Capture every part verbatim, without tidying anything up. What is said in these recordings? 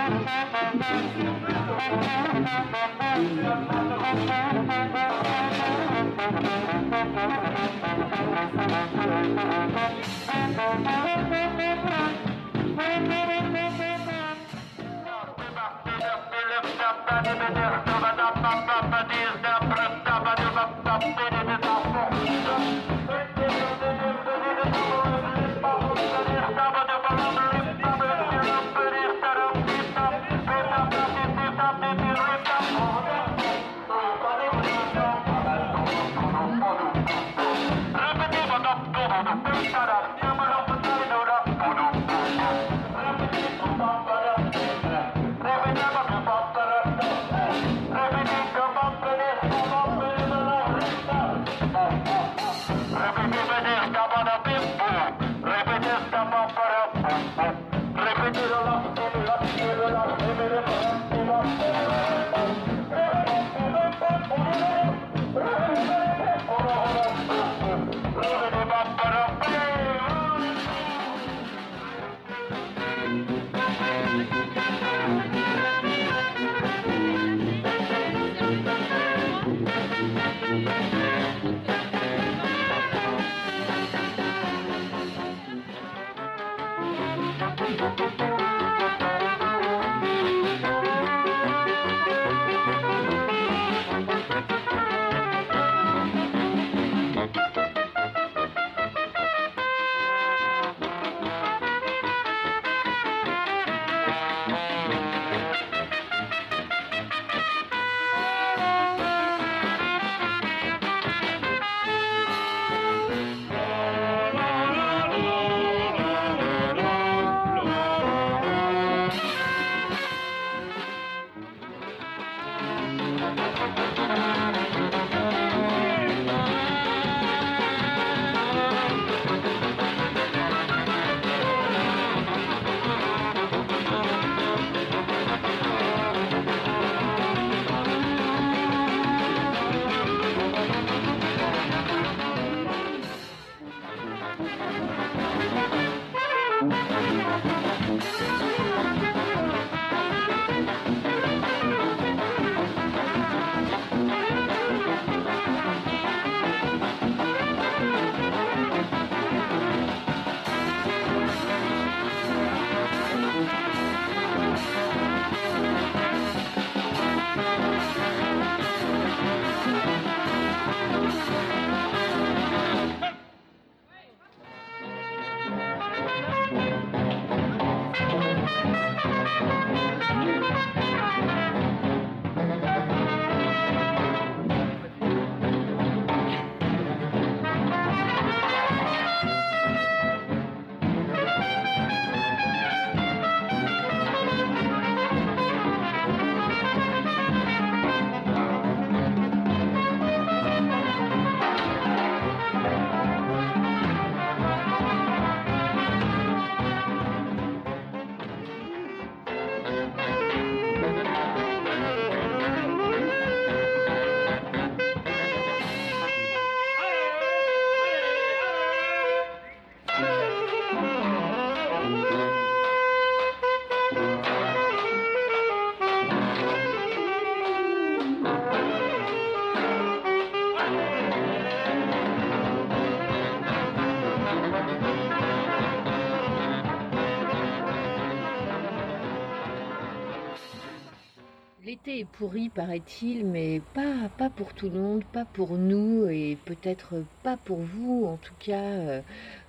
L'été est pourri, paraît-il, mais pas, pas pour tout le monde, pas pour nous et peut-être pas pour vous. En tout cas, euh,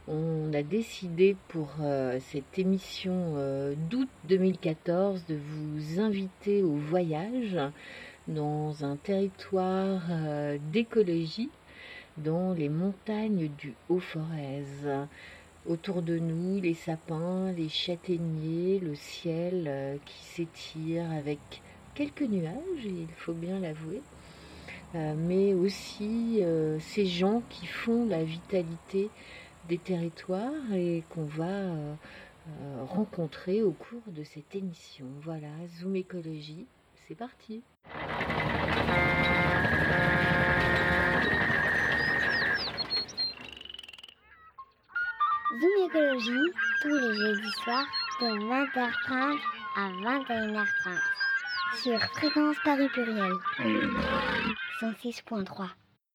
on a décidé pour euh, cette émission euh, d'août deux mille quatorze de vous inviter au voyage dans un territoire euh, d'écologie dans les montagnes du Haut-Forez. Autour de nous, les sapins, les châtaigniers, le ciel euh, qui s'étire avec quelques nuages, il faut bien l'avouer, euh, mais aussi euh, ces gens qui font la vitalité des territoires et qu'on va euh, euh, rencontrer au cours de cette émission. Voilà, Zoom Écologie, c'est parti. Zoom Écologie, tous les jeudis soirs de vingt heures trente à vingt et une heures trente sur Fréquence Paris Pluriel cent six point trois.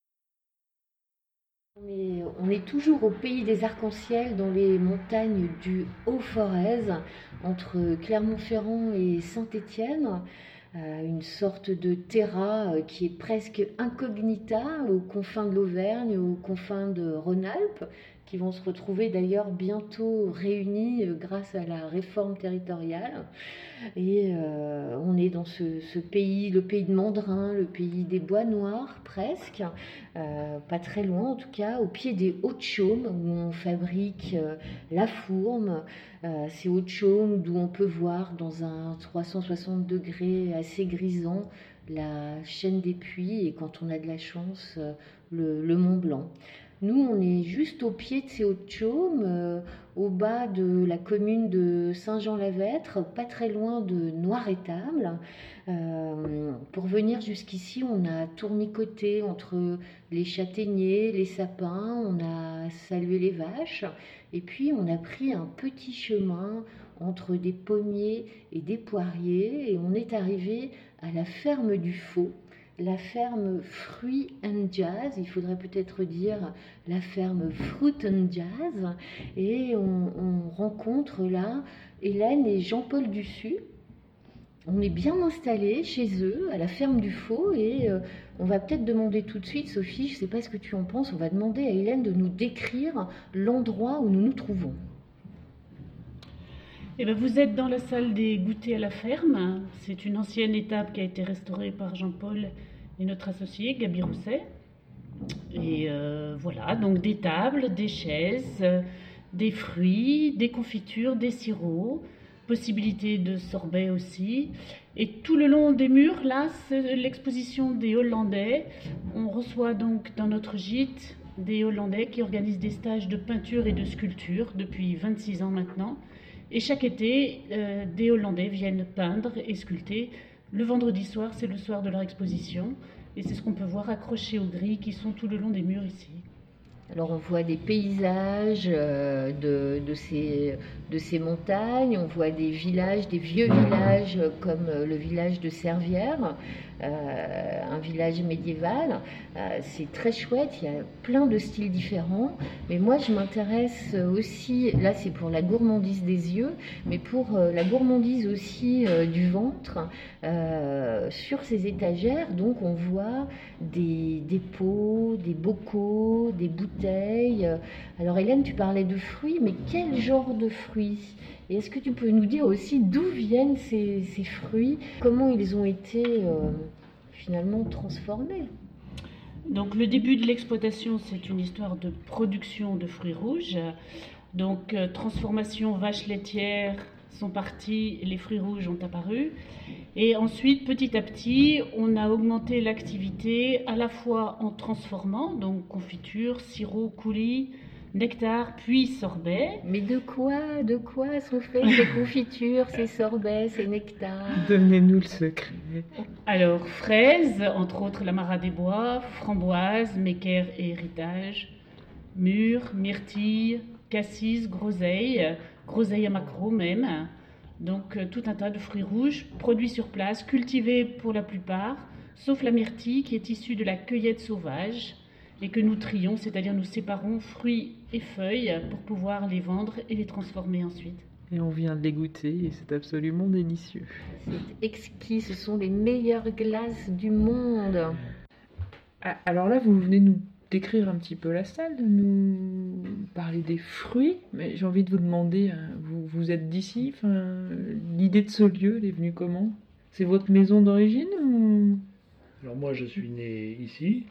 On est, on est toujours au pays des arcs-en-ciel dans les montagnes du Haut-Forez, entre Clermont-Ferrand et Saint-Étienne, euh, une sorte de terra euh, qui est presque incognita aux confins de l'Auvergne, aux confins de Rhône-Alpes, qui vont se retrouver d'ailleurs bientôt réunis euh, grâce à la réforme territoriale. Et euh, on est dans ce, ce pays, le pays de Mandrin, le pays des bois noirs presque, euh, pas très loin en tout cas, au pied des Hauts-de-Chaume où on fabrique euh, la fourme. Euh, ces Hauts-de-Chaume d'où on peut voir dans un trois cent soixante degrés assez grisant la chaîne des Puys et quand on a de la chance, euh, le, le Mont Blanc. Nous, on est juste au pied de ces Hauts-de-Chaume, euh, au bas de la commune de Saint-Jean-la-Vêtre, pas très loin de Noirétable. Euh, pour venir jusqu'ici, on a tournicoté entre les châtaigniers, les sapins, on a salué les vaches, et puis on a pris un petit chemin entre des pommiers et des poiriers, et on est arrivé à la ferme du Faux. La ferme Fruit and Jazz, il faudrait peut-être dire la ferme Fruit and Jazz, et on, on rencontre là Hélène et Jean-Paul Dussus. On est bien installés chez eux, à la ferme du Faux, et euh, on va peut-être demander tout de suite, Sophie, je ne sais pas ce que tu en penses, on va demander à Hélène de nous décrire l'endroit où nous nous trouvons. Eh bien, vous êtes dans la salle des goûters à la ferme. C'est une ancienne étable qui a été restaurée par Jean-Paul et notre associé, Gaby Rousset. Et euh, voilà, donc des tables, des chaises, euh, des fruits, des confitures, des sirops, possibilité de sorbet aussi. Et tout le long des murs, là, c'est l'exposition des Hollandais. On reçoit donc dans notre gîte des Hollandais qui organisent des stages de peinture et de sculpture depuis vingt-six ans maintenant. Et chaque été, euh, des Hollandais viennent peindre et sculpter. Le vendredi soir, c'est le soir de leur exposition. Et c'est ce qu'on peut voir accroché aux grilles qui sont tout le long des murs ici. Alors on voit des paysages euh, de, de, ces, de ces montagnes, on voit des villages, des vieux villages comme le village de Servières, euh, un village médiéval. Euh, c'est très chouette, il y a plein de styles différents, mais moi je m'intéresse aussi, là c'est pour la gourmandise des yeux, mais pour euh, la gourmandise aussi euh, du ventre. Euh, sur ces étagères, donc on voit des, des pots, des bocaux, des bouteilles. Alors Hélène, tu parlais de fruits, mais quel genre de fruits? Et est-ce que tu peux nous dire aussi d'où viennent ces, ces fruits? Comment ils ont été euh, finalement transformés? Donc le début de l'exploitation, c'est une histoire de production de fruits rouges. Donc euh, transformation vache laitière sont partis, les fruits rouges ont apparu. Et ensuite, petit à petit, on a augmenté l'activité à la fois en transformant, donc confiture, sirop, coulis, nectar, puis sorbet. Mais de quoi, de quoi sont faits ces confitures, ces sorbets, ces nectars? Donnez-nous le secret. Alors, fraises, entre autres la Mara des Bois, framboises, méquer et héritage, mûres, myrtilles, cassis, groseille, groseille à maquereau même. Donc euh, tout un tas de fruits rouges produits sur place, cultivés pour la plupart, sauf la myrtille qui est issue de la cueillette sauvage et que nous trions, c'est-à-dire nous séparons fruits et feuilles pour pouvoir les vendre et les transformer ensuite. Et on vient de les goûter et c'est absolument délicieux. C'est exquis, ce sont les meilleures glaces du monde. Ah, alors là, vous venez nous décrire un petit peu la salle, nous parler des fruits, mais j'ai envie de vous demander, hein, vous, vous êtes d'ici, enfin, l'idée de ce lieu, elle est venue comment? C'est votre maison d'origine ou... Alors moi je suis né ici,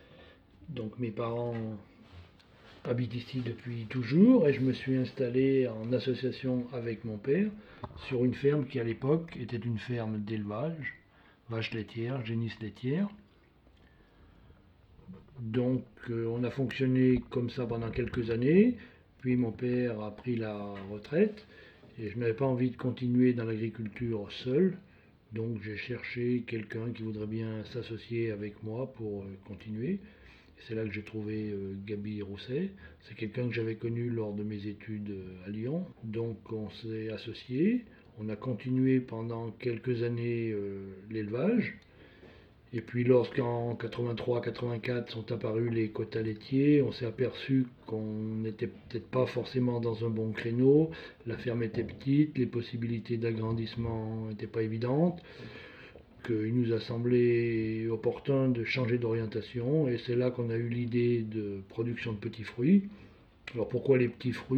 donc mes parents habitent ici depuis toujours et je me suis installé en association avec mon père sur une ferme qui à l'époque était une ferme d'élevage, vaches laitières, génisses laitières. Donc euh, on a fonctionné comme ça pendant quelques années, puis mon père a pris la retraite et je n'avais pas envie de continuer dans l'agriculture seul, donc j'ai cherché quelqu'un qui voudrait bien s'associer avec moi pour euh, continuer. Et c'est là que j'ai trouvé euh, Gaby Rousset, c'est quelqu'un que j'avais connu lors de mes études euh, à Lyon, donc on s'est associés, On a continué pendant quelques années euh, l'élevage. Et puis lorsqu'en quatre-vingt-trois quatre-vingt-quatre sont apparus les quotas laitiers, on s'est aperçu qu'on n'était peut-être pas forcément dans un bon créneau. La ferme était petite, les possibilités d'agrandissement n'étaient pas évidentes. Qu'il nous a semblé opportun de changer d'orientation. Et c'est là qu'on a eu l'idée de production de petits fruits. Alors pourquoi les petits fruits ?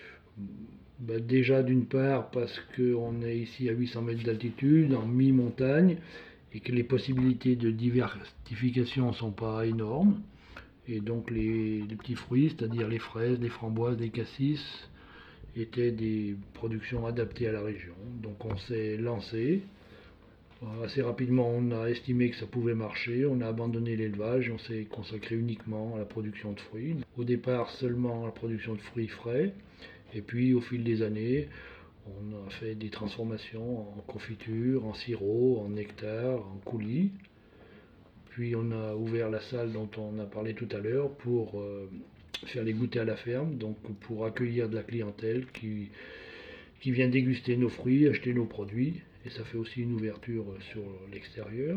Ben déjà d'une part parce qu'on est ici à huit cents mètres d'altitude, en mi-montagne, et que les possibilités de diversification ne sont pas énormes. Et donc les, les petits fruits, c'est-à-dire les fraises, les framboises, les cassis, étaient des productions adaptées à la région. Donc on s'est lancé. Assez rapidement, on a estimé que ça pouvait marcher. On a abandonné l'élevage et on s'est consacré uniquement à la production de fruits. Au départ, seulement à la production de fruits frais. Et puis, au fil des années, on a fait des transformations en confiture, en sirop, en nectar, en coulis. Puis, on a ouvert la salle dont on a parlé tout à l'heure pour euh, faire les goûters à la ferme, donc pour accueillir de la clientèle qui, qui vient déguster nos fruits, acheter nos produits. Et ça fait aussi une ouverture sur l'extérieur.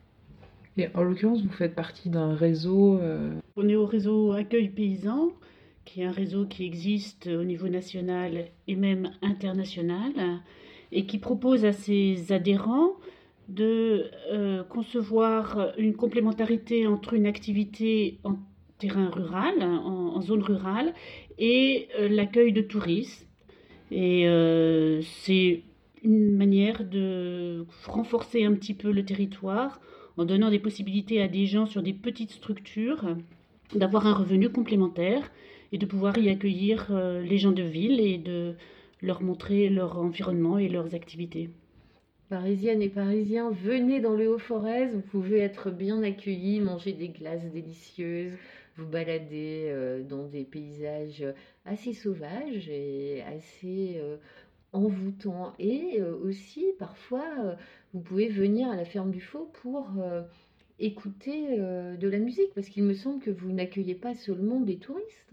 Et en l'occurrence, vous faites partie d'un réseau... Euh... On est au réseau Accueil Paysan, qui est un réseau qui existe au niveau national et même international, et qui propose à ses adhérents de euh, concevoir une complémentarité entre une activité en terrain rural, en, en zone rurale, et euh, l'accueil de touristes. Et euh, c'est une manière de renforcer un petit peu le territoire en donnant des possibilités à des gens sur des petites structures d'avoir un revenu complémentaire et de pouvoir y accueillir euh, les gens de ville et de leur montrer leur environnement et leurs activités. Parisiennes et Parisiens, venez dans le Haut-Forez, vous pouvez être bien accueillis, manger des glaces délicieuses, vous balader euh, dans des paysages assez sauvages et assez euh, envoûtants. Et euh, aussi, parfois, euh, vous pouvez venir à la ferme du Faux pour euh, écouter euh, de la musique, parce qu'il me semble que vous n'accueillez pas seulement des touristes.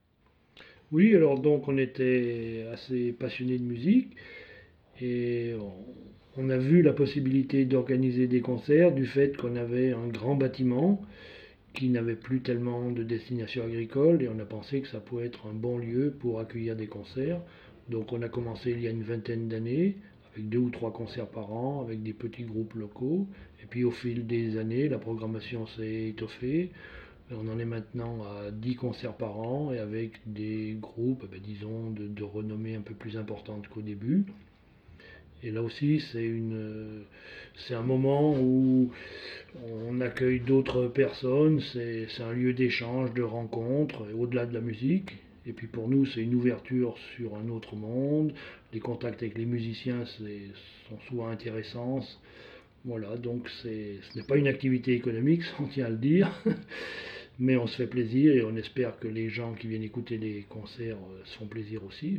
Oui, alors donc on était assez passionnés de musique et on, on a vu la possibilité d'organiser des concerts du fait qu'on avait un grand bâtiment qui n'avait plus tellement de destination agricole et on a pensé que ça pouvait être un bon lieu pour accueillir des concerts. Donc on a commencé il y a une vingtaine d'années avec deux ou trois concerts par an, avec des petits groupes locaux. Et puis au fil des années, la programmation s'est étoffée. On en est maintenant à dix concerts par an et avec des groupes, ben, disons, de, de renommée un peu plus importante qu'au début. Et là aussi, c'est une, c'est un moment où on accueille d'autres personnes, c'est, c'est un lieu d'échange, de rencontre, au-delà de la musique. Et puis pour nous, c'est une ouverture sur un autre monde. Les contacts avec les musiciens c'est, sont souvent intéressants. Voilà, donc c'est, ce n'est pas une activité économique, on tient à le dire. Mais on se fait plaisir et on espère que les gens qui viennent écouter les concerts se font plaisir aussi.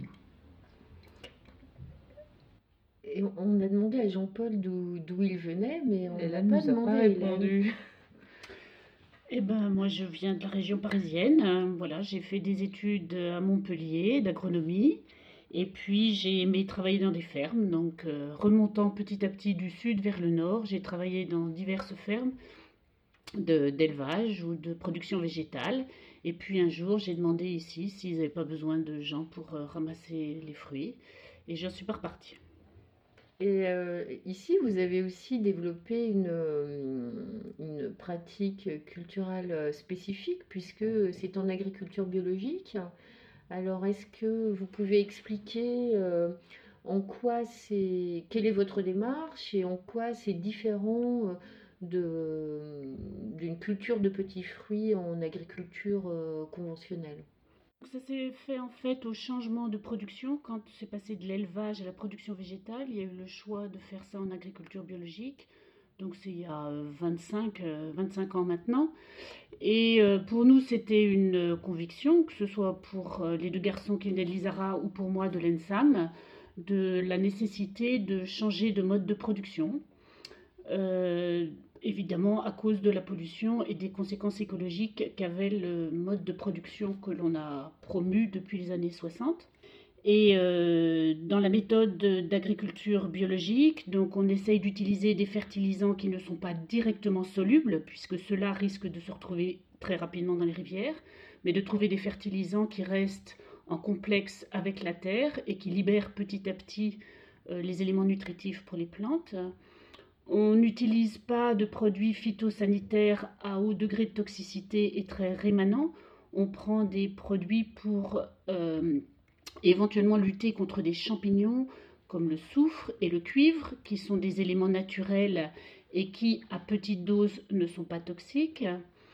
Et on a demandé à Jean-Paul d'où, d'où il venait, mais on n'a pas demandé pas à Hélène. répondu. Eh ben, moi, je viens de la région parisienne. Euh, Voilà, j'ai fait des études à Montpellier d'agronomie. Et puis, j'ai aimé travailler dans des fermes. Donc, euh, remontant petit à petit du sud vers le nord, j'ai travaillé dans diverses fermes de, d'élevage ou de production végétale. Et puis, un jour, j'ai demandé ici s'ils n'avaient pas besoin de gens pour euh, ramasser les fruits. Et j'en suis pas repartie. Et euh, ici, vous avez aussi développé une, euh, une pratique culturelle euh, spécifique, puisque c'est en agriculture biologique. Alors, est-ce que vous pouvez expliquer euh, en quoi c'est, quelle est votre démarche et en quoi c'est différent euh, de, d'une culture de petits fruits en agriculture euh, conventionnelle? Ça s'est fait en fait au changement de production. Quand c'est passé de l'élevage à la production végétale, il y a eu le choix de faire ça en agriculture biologique. Donc c'est il y a vingt-cinq, vingt-cinq ans maintenant. Et euh, pour nous, c'était une conviction, que ce soit pour euh, les deux garçons qui venaient de l'Isara ou pour moi de l'ENSAM, de la nécessité de changer de mode de production. Euh, évidemment à cause de la pollution et des conséquences écologiques qu'avait le mode de production que l'on a promu depuis les années soixante. Et euh, dans la méthode d'agriculture biologique, donc on essaye d'utiliser des fertilisants qui ne sont pas directement solubles, puisque cela risque de se retrouver très rapidement dans les rivières, mais de trouver des fertilisants qui restent en complexe avec la terre et qui libèrent petit à petit euh, les éléments nutritifs pour les plantes. On n'utilise pas de produits phytosanitaires à haut degré de toxicité et très rémanents. On prend des produits pour euh, éventuellement lutter contre des champignons comme le soufre et le cuivre, qui sont des éléments naturels et qui, à petite dose, ne sont pas toxiques.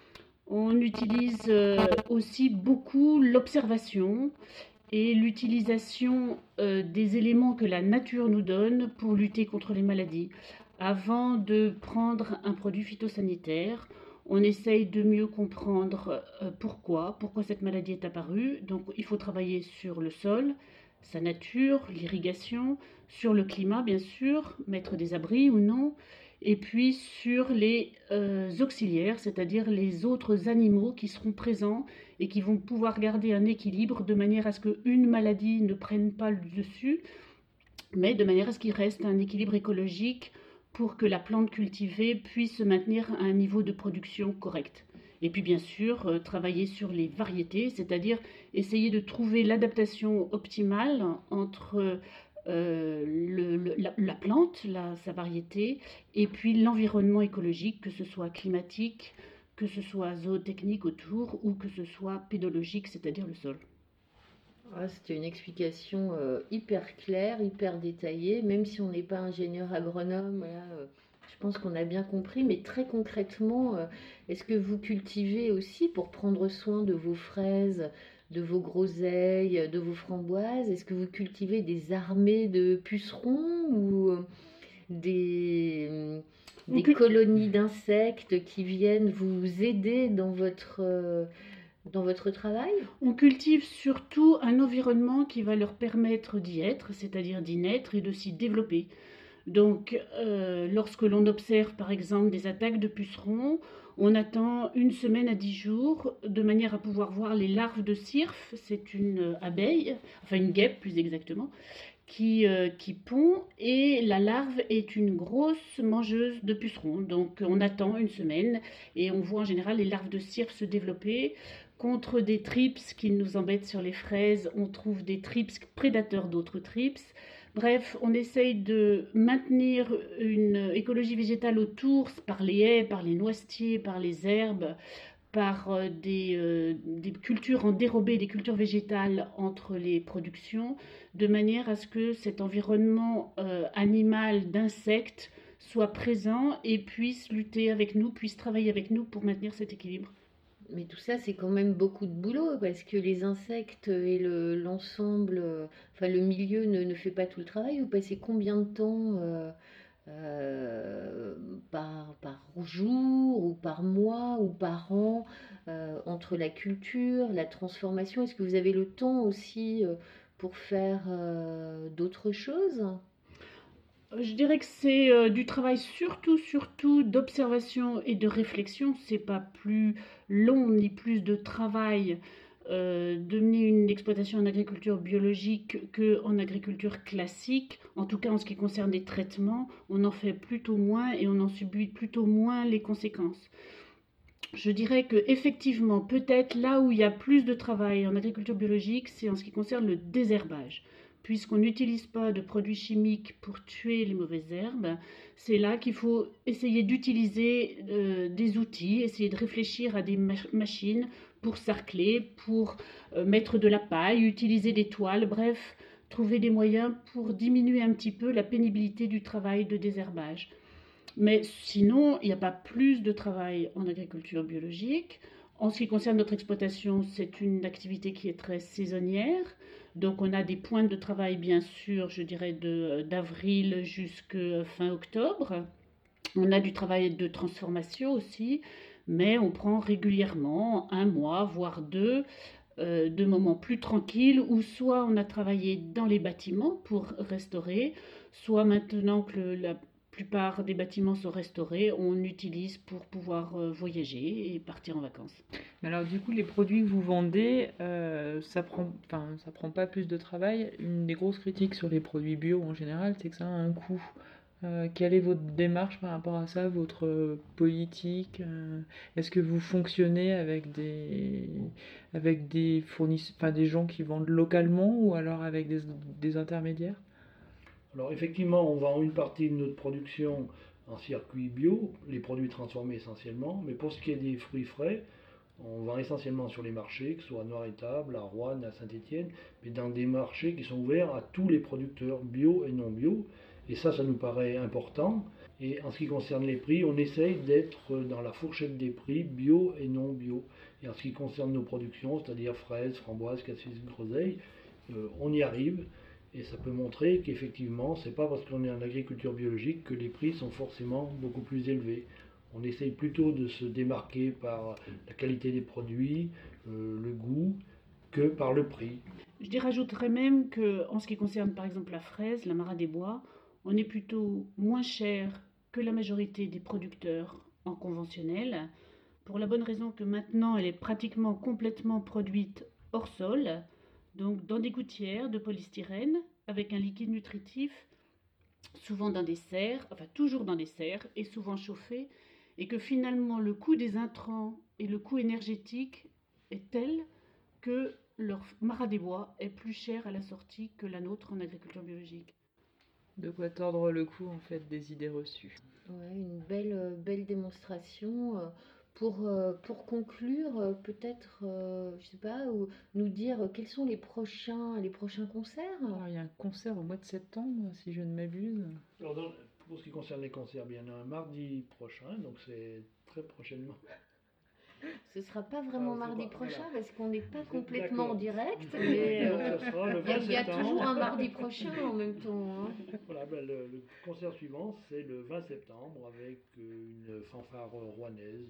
On utilise aussi beaucoup l'observation et l'utilisation euh, des éléments que la nature nous donne pour lutter contre les maladies. Avant de prendre un produit phytosanitaire, on essaye de mieux comprendre euh, pourquoi, pourquoi cette maladie est apparue. Donc il faut travailler sur le sol, sa nature, l'irrigation, sur le climat bien sûr, mettre des abris ou non, et puis sur les euh, auxiliaires, c'est-à-dire les autres animaux qui seront présents et qui vont pouvoir garder un équilibre de manière à ce qu'une maladie ne prenne pas le dessus, mais de manière à ce qu'il reste un équilibre écologique pour que la plante cultivée puisse se maintenir à un niveau de production correct. Et puis bien sûr, euh, travailler sur les variétés, c'est-à-dire essayer de trouver l'adaptation optimale entre euh, le, le, la, la plante, la, sa variété, et puis l'environnement écologique, que ce soit climatique, que ce soit zootechnique autour, ou que ce soit pédologique, c'est-à-dire le sol. Ah, c'était une explication euh, hyper claire, hyper détaillée, même si on n'est pas ingénieur agronome, voilà, euh, je pense qu'on a bien compris, mais très concrètement, euh, est-ce que vous cultivez aussi pour prendre soin de vos fraises, de vos groseilles, de vos framboises? Est-ce que vous cultivez des armées de pucerons ou euh, des, euh, des Okay. colonies d'insectes qui viennent vous aider dans votre, euh, dans votre travail? On cultive surtout un environnement qui va leur permettre d'y être, c'est-à-dire d'y naître et de s'y développer. Donc, euh, lorsque l'on observe par exemple des attaques de pucerons, on attend une semaine à dix jours de manière à pouvoir voir les larves de cirfe, c'est une abeille, enfin une guêpe plus exactement, qui, euh, qui pond, et la larve est une grosse mangeuse de pucerons. Donc on attend une semaine et on voit en général les larves de cirfe se développer. Contre des thrips qui nous embêtent sur les fraises, on trouve des thrips prédateurs d'autres thrips. Bref, on essaye de maintenir une écologie végétale autour par les haies, par les noisetiers, par les herbes, par euh, des, euh, des cultures en dérobé, des cultures végétales entre les productions, de manière à ce que cet environnement euh, animal d'insectes soit présent et puisse lutter avec nous, puisse travailler avec nous pour maintenir cet équilibre. Mais tout ça, c'est quand même beaucoup de boulot parce que les insectes et le, l'ensemble, euh, enfin le milieu ne, ne fait pas tout le travail. Vous passez combien de temps euh, euh, par, par jour ou par mois ou par an euh, entre la culture, la transformation? Est-ce que vous avez le temps aussi euh, pour faire euh, d'autres choses? Je dirais que c'est euh, du travail surtout, surtout d'observation et de réflexion. C'est pas plus long ni plus de travail euh, de mener une exploitation en agriculture biologique qu'en agriculture classique. En tout cas, en ce qui concerne les traitements, on en fait plutôt moins et on en subit plutôt moins les conséquences. Je dirais que effectivement, peut-être là où il y a plus de travail en agriculture biologique, c'est en ce qui concerne le désherbage. Puisqu'on n'utilise pas de produits chimiques pour tuer les mauvaises herbes, c'est là qu'il faut essayer d'utiliser euh, des outils, essayer de réfléchir à des mach- machines pour sarcler, pour euh, mettre de la paille, utiliser des toiles, bref, trouver des moyens pour diminuer un petit peu la pénibilité du travail de désherbage. Mais sinon, il n'y a pas plus de travail en agriculture biologique. En ce qui concerne notre exploitation, c'est une activité qui est très saisonnière. Donc on a des pointes de travail, bien sûr, je dirais de, d'avril jusqu'à fin octobre. On a du travail de transformation aussi, mais on prend régulièrement un mois, voire deux, euh, de moments plus tranquilles où soit on a travaillé dans les bâtiments pour restaurer, soit maintenant que le- la plupart des bâtiments sont restaurés, on utilise pour pouvoir euh, voyager et partir en vacances. Mais alors du coup, les produits que vous vendez, euh, ça prend, enfin, ça prend pas plus de travail. Une des grosses critiques sur les produits bio en général, c'est que ça a un coût. Euh, quelle est votre démarche par rapport à ça, votre euh, politique? euh, Est-ce que vous fonctionnez avec des, avec des fournisseurs, enfin des gens qui vendent localement ou alors avec des, des intermédiaires? Alors effectivement, on vend une partie de notre production en circuit bio, les produits transformés essentiellement, mais pour ce qui est des fruits frais, on vend essentiellement sur les marchés, que ce soit à Noir-Étable, à Roanne, à Saint-Étienne, mais dans des marchés qui sont ouverts à tous les producteurs bio et non bio. Et ça, ça nous paraît important. Et en ce qui concerne les prix, on essaye d'être dans la fourchette des prix bio et non bio. Et en ce qui concerne nos productions, c'est-à-dire fraises, framboises, cassis, groseilles, euh, on y arrive. Et ça peut montrer qu'effectivement, c'est pas parce qu'on est en agriculture biologique que les prix sont forcément beaucoup plus élevés. On essaye plutôt de se démarquer par la qualité des produits, euh, le goût, que par le prix. Je rajouterais même que, en ce qui concerne par exemple la fraise, la Marat des Bois, on est plutôt moins cher que la majorité des producteurs en conventionnel, pour la bonne raison que maintenant elle est pratiquement complètement produite hors sol, donc dans des gouttières de polystyrène, avec un liquide nutritif, souvent dans des serres, enfin toujours dans des serres, et souvent chauffé, et que finalement le coût des intrants et le coût énergétique est tel que leur Marat des Bois est plus cher à la sortie que la nôtre en agriculture biologique. De quoi tordre le cou en fait des idées reçues. Ouais, une belle, euh, belle démonstration. euh, Pour, euh, pour conclure, euh, peut-être, euh, je sais pas, ou nous dire euh, quels sont les prochains, les prochains concerts. Alors il y a un concert au mois de septembre, si je ne m'abuse. Alors, dans- pour ce qui concerne les concerts, bien, il y en a un mardi prochain, donc c'est très prochainement. Ce sera pas vraiment Alors, c'est mardi pas- prochain voilà. parce qu'on n'est pas Vous êtes complètement en d'accord. direct, mais Donc, euh, ça sera le il y, a- vingt il y a septembre. toujours un mardi prochain en même temps, hein. Voilà, ben, le, le concert suivant, c'est le vingt septembre avec euh, une fanfare rouennaise.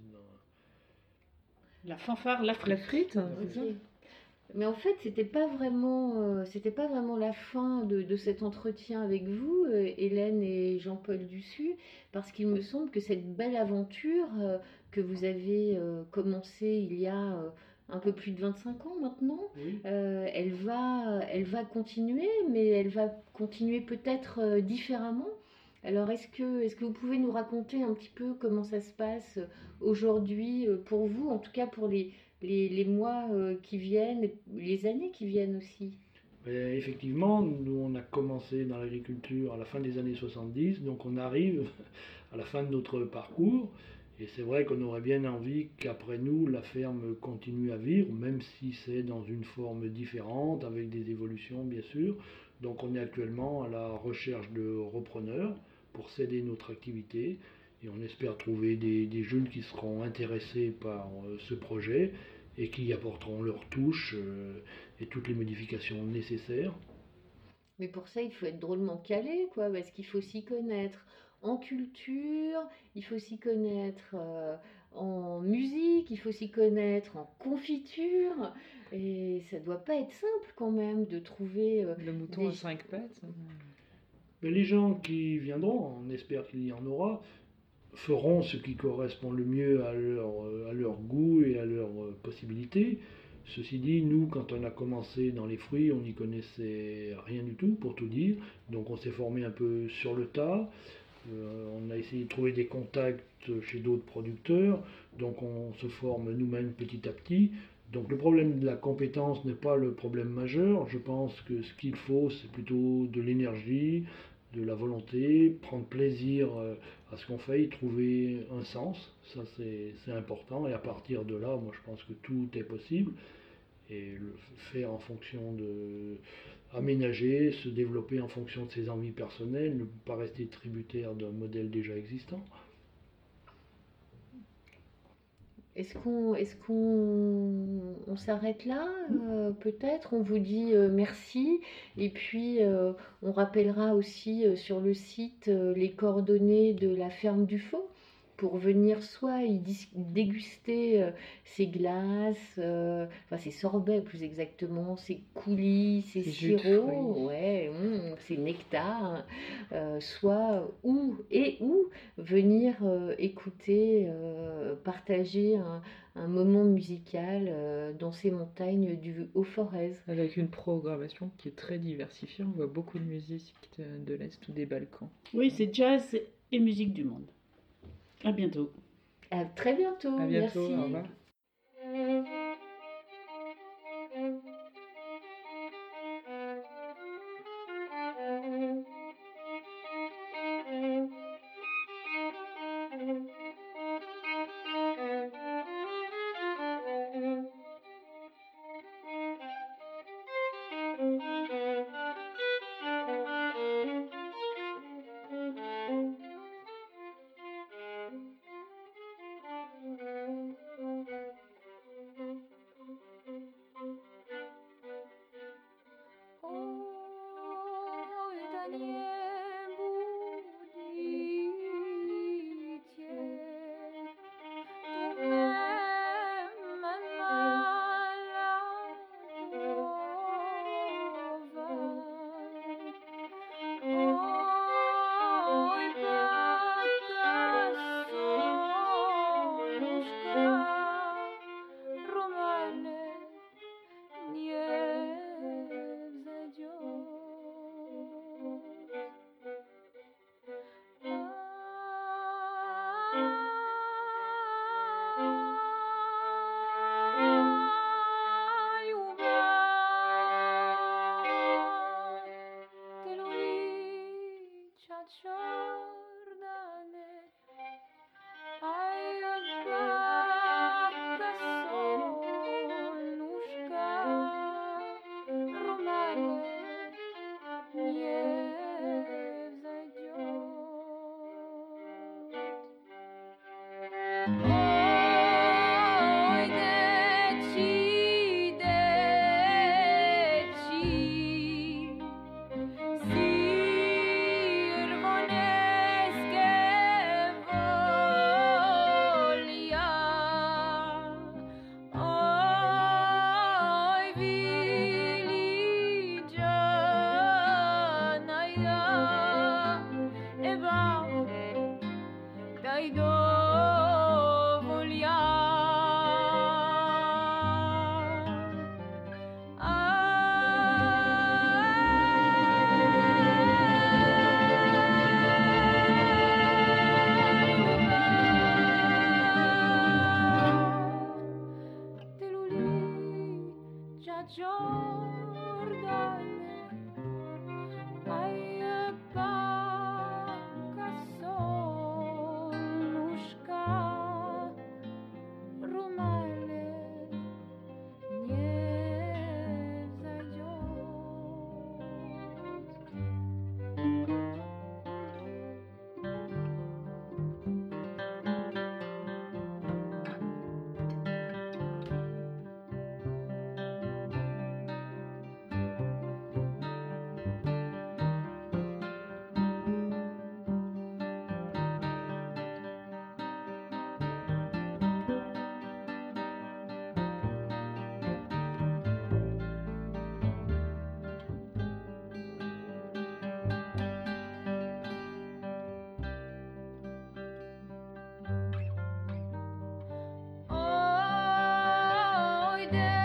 La fanfare, la La frite. frite, hein, c'est ça? Ok. Mais en fait, c'était pas vraiment, euh, c'était pas vraiment la fin de, de cet entretien avec vous, euh, Hélène et Jean-Paul Dussu, parce qu'il me semble que cette belle aventure euh, que vous avez euh, commencée il y a euh, un peu plus de vingt-cinq ans maintenant, Oui. euh, elle va, elle va continuer, mais elle va continuer peut-être euh, différemment. Alors, est-ce que, est-ce que vous pouvez nous raconter un petit peu comment ça se passe euh, aujourd'hui euh, pour vous, en tout cas pour les les, les mois euh, qui viennent, les années qui viennent aussi. Ben, effectivement, nous on a commencé dans l'agriculture à la fin des années soixante-dix, donc on arrive à la fin de notre parcours. Et c'est vrai qu'on aurait bien envie qu'après nous, la ferme continue à vivre, même si c'est dans une forme différente, avec des évolutions bien sûr. Donc on est actuellement à la recherche de repreneurs pour céder notre activité. Et on espère trouver des, des jeunes qui seront intéressés par euh, ce projet et qui y apporteront leur touche euh, et toutes les modifications nécessaires. Mais pour ça, il faut être drôlement calé, quoi, parce qu'il faut s'y connaître en culture, il faut s'y connaître euh, en musique, il faut s'y connaître en confiture, et ça doit pas être simple quand même de trouver euh, Le mouton des... à cinq pattes. Mais les gens qui viendront, on espère qu'il y en aura, feront ce qui correspond le mieux à leur, à leur goût et à leurs possibilités. Ceci dit, nous, quand on a commencé dans les fruits, on n'y connaissait rien du tout, pour tout dire. Donc on s'est formé un peu sur le tas. Euh, on a essayé de trouver des contacts chez d'autres producteurs. Donc on se forme nous-mêmes petit à petit. Donc le problème de la compétence n'est pas le problème majeur. Je pense que ce qu'il faut, c'est plutôt de l'énergie, de la volonté, prendre plaisir euh, à ce qu'on fait, y trouver un sens. Ça, c'est c'est important. Et à partir de là, moi, je pense que tout est possible. Et le faire en fonction de aménager, se développer en fonction de ses envies personnelles, ne pas rester tributaire d'un modèle déjà existant. Est-ce qu'on est-ce qu'on on s'arrête là euh, peut-être on vous dit euh, merci et puis euh, on rappellera aussi euh, sur le site euh, les coordonnées de la ferme du Faux pour venir soit y dis- déguster euh, ses glaces, euh, enfin ses sorbets plus exactement, ses coulis, ses Ses jus de sirops, fruits. ouais, hum, ses nectars, euh, soit ou et ou venir euh, écouter, euh, partager un, un moment musical euh, dans ces montagnes du Haut-Forez. Avec une programmation qui est très diversifiée. On voit beaucoup de musique de, de l'Est ou des Balkans. Oui, c'est jazz et musique du monde. À bientôt. À très bientôt, À bientôt, merci. au revoir. Oj, da nie budicie, tu me Oj, baka soluszka, Romane, nie Oj, deci, deci, sirvoneske volja. Oj, viliđanaja, eba, daj dovolja. Giordane, ai baka soluszka, Romane, nie zajdziesz. Oj,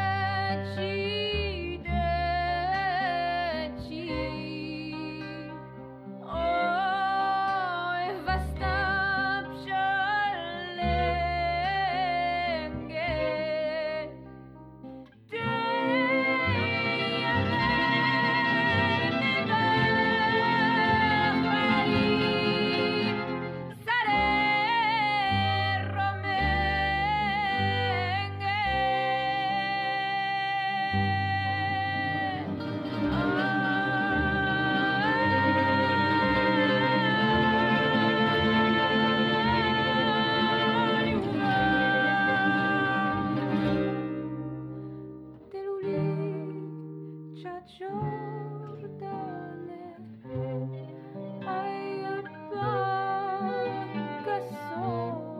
deci, deci, oj, vasta pšelenge, te Giordane, ai baka soluszka.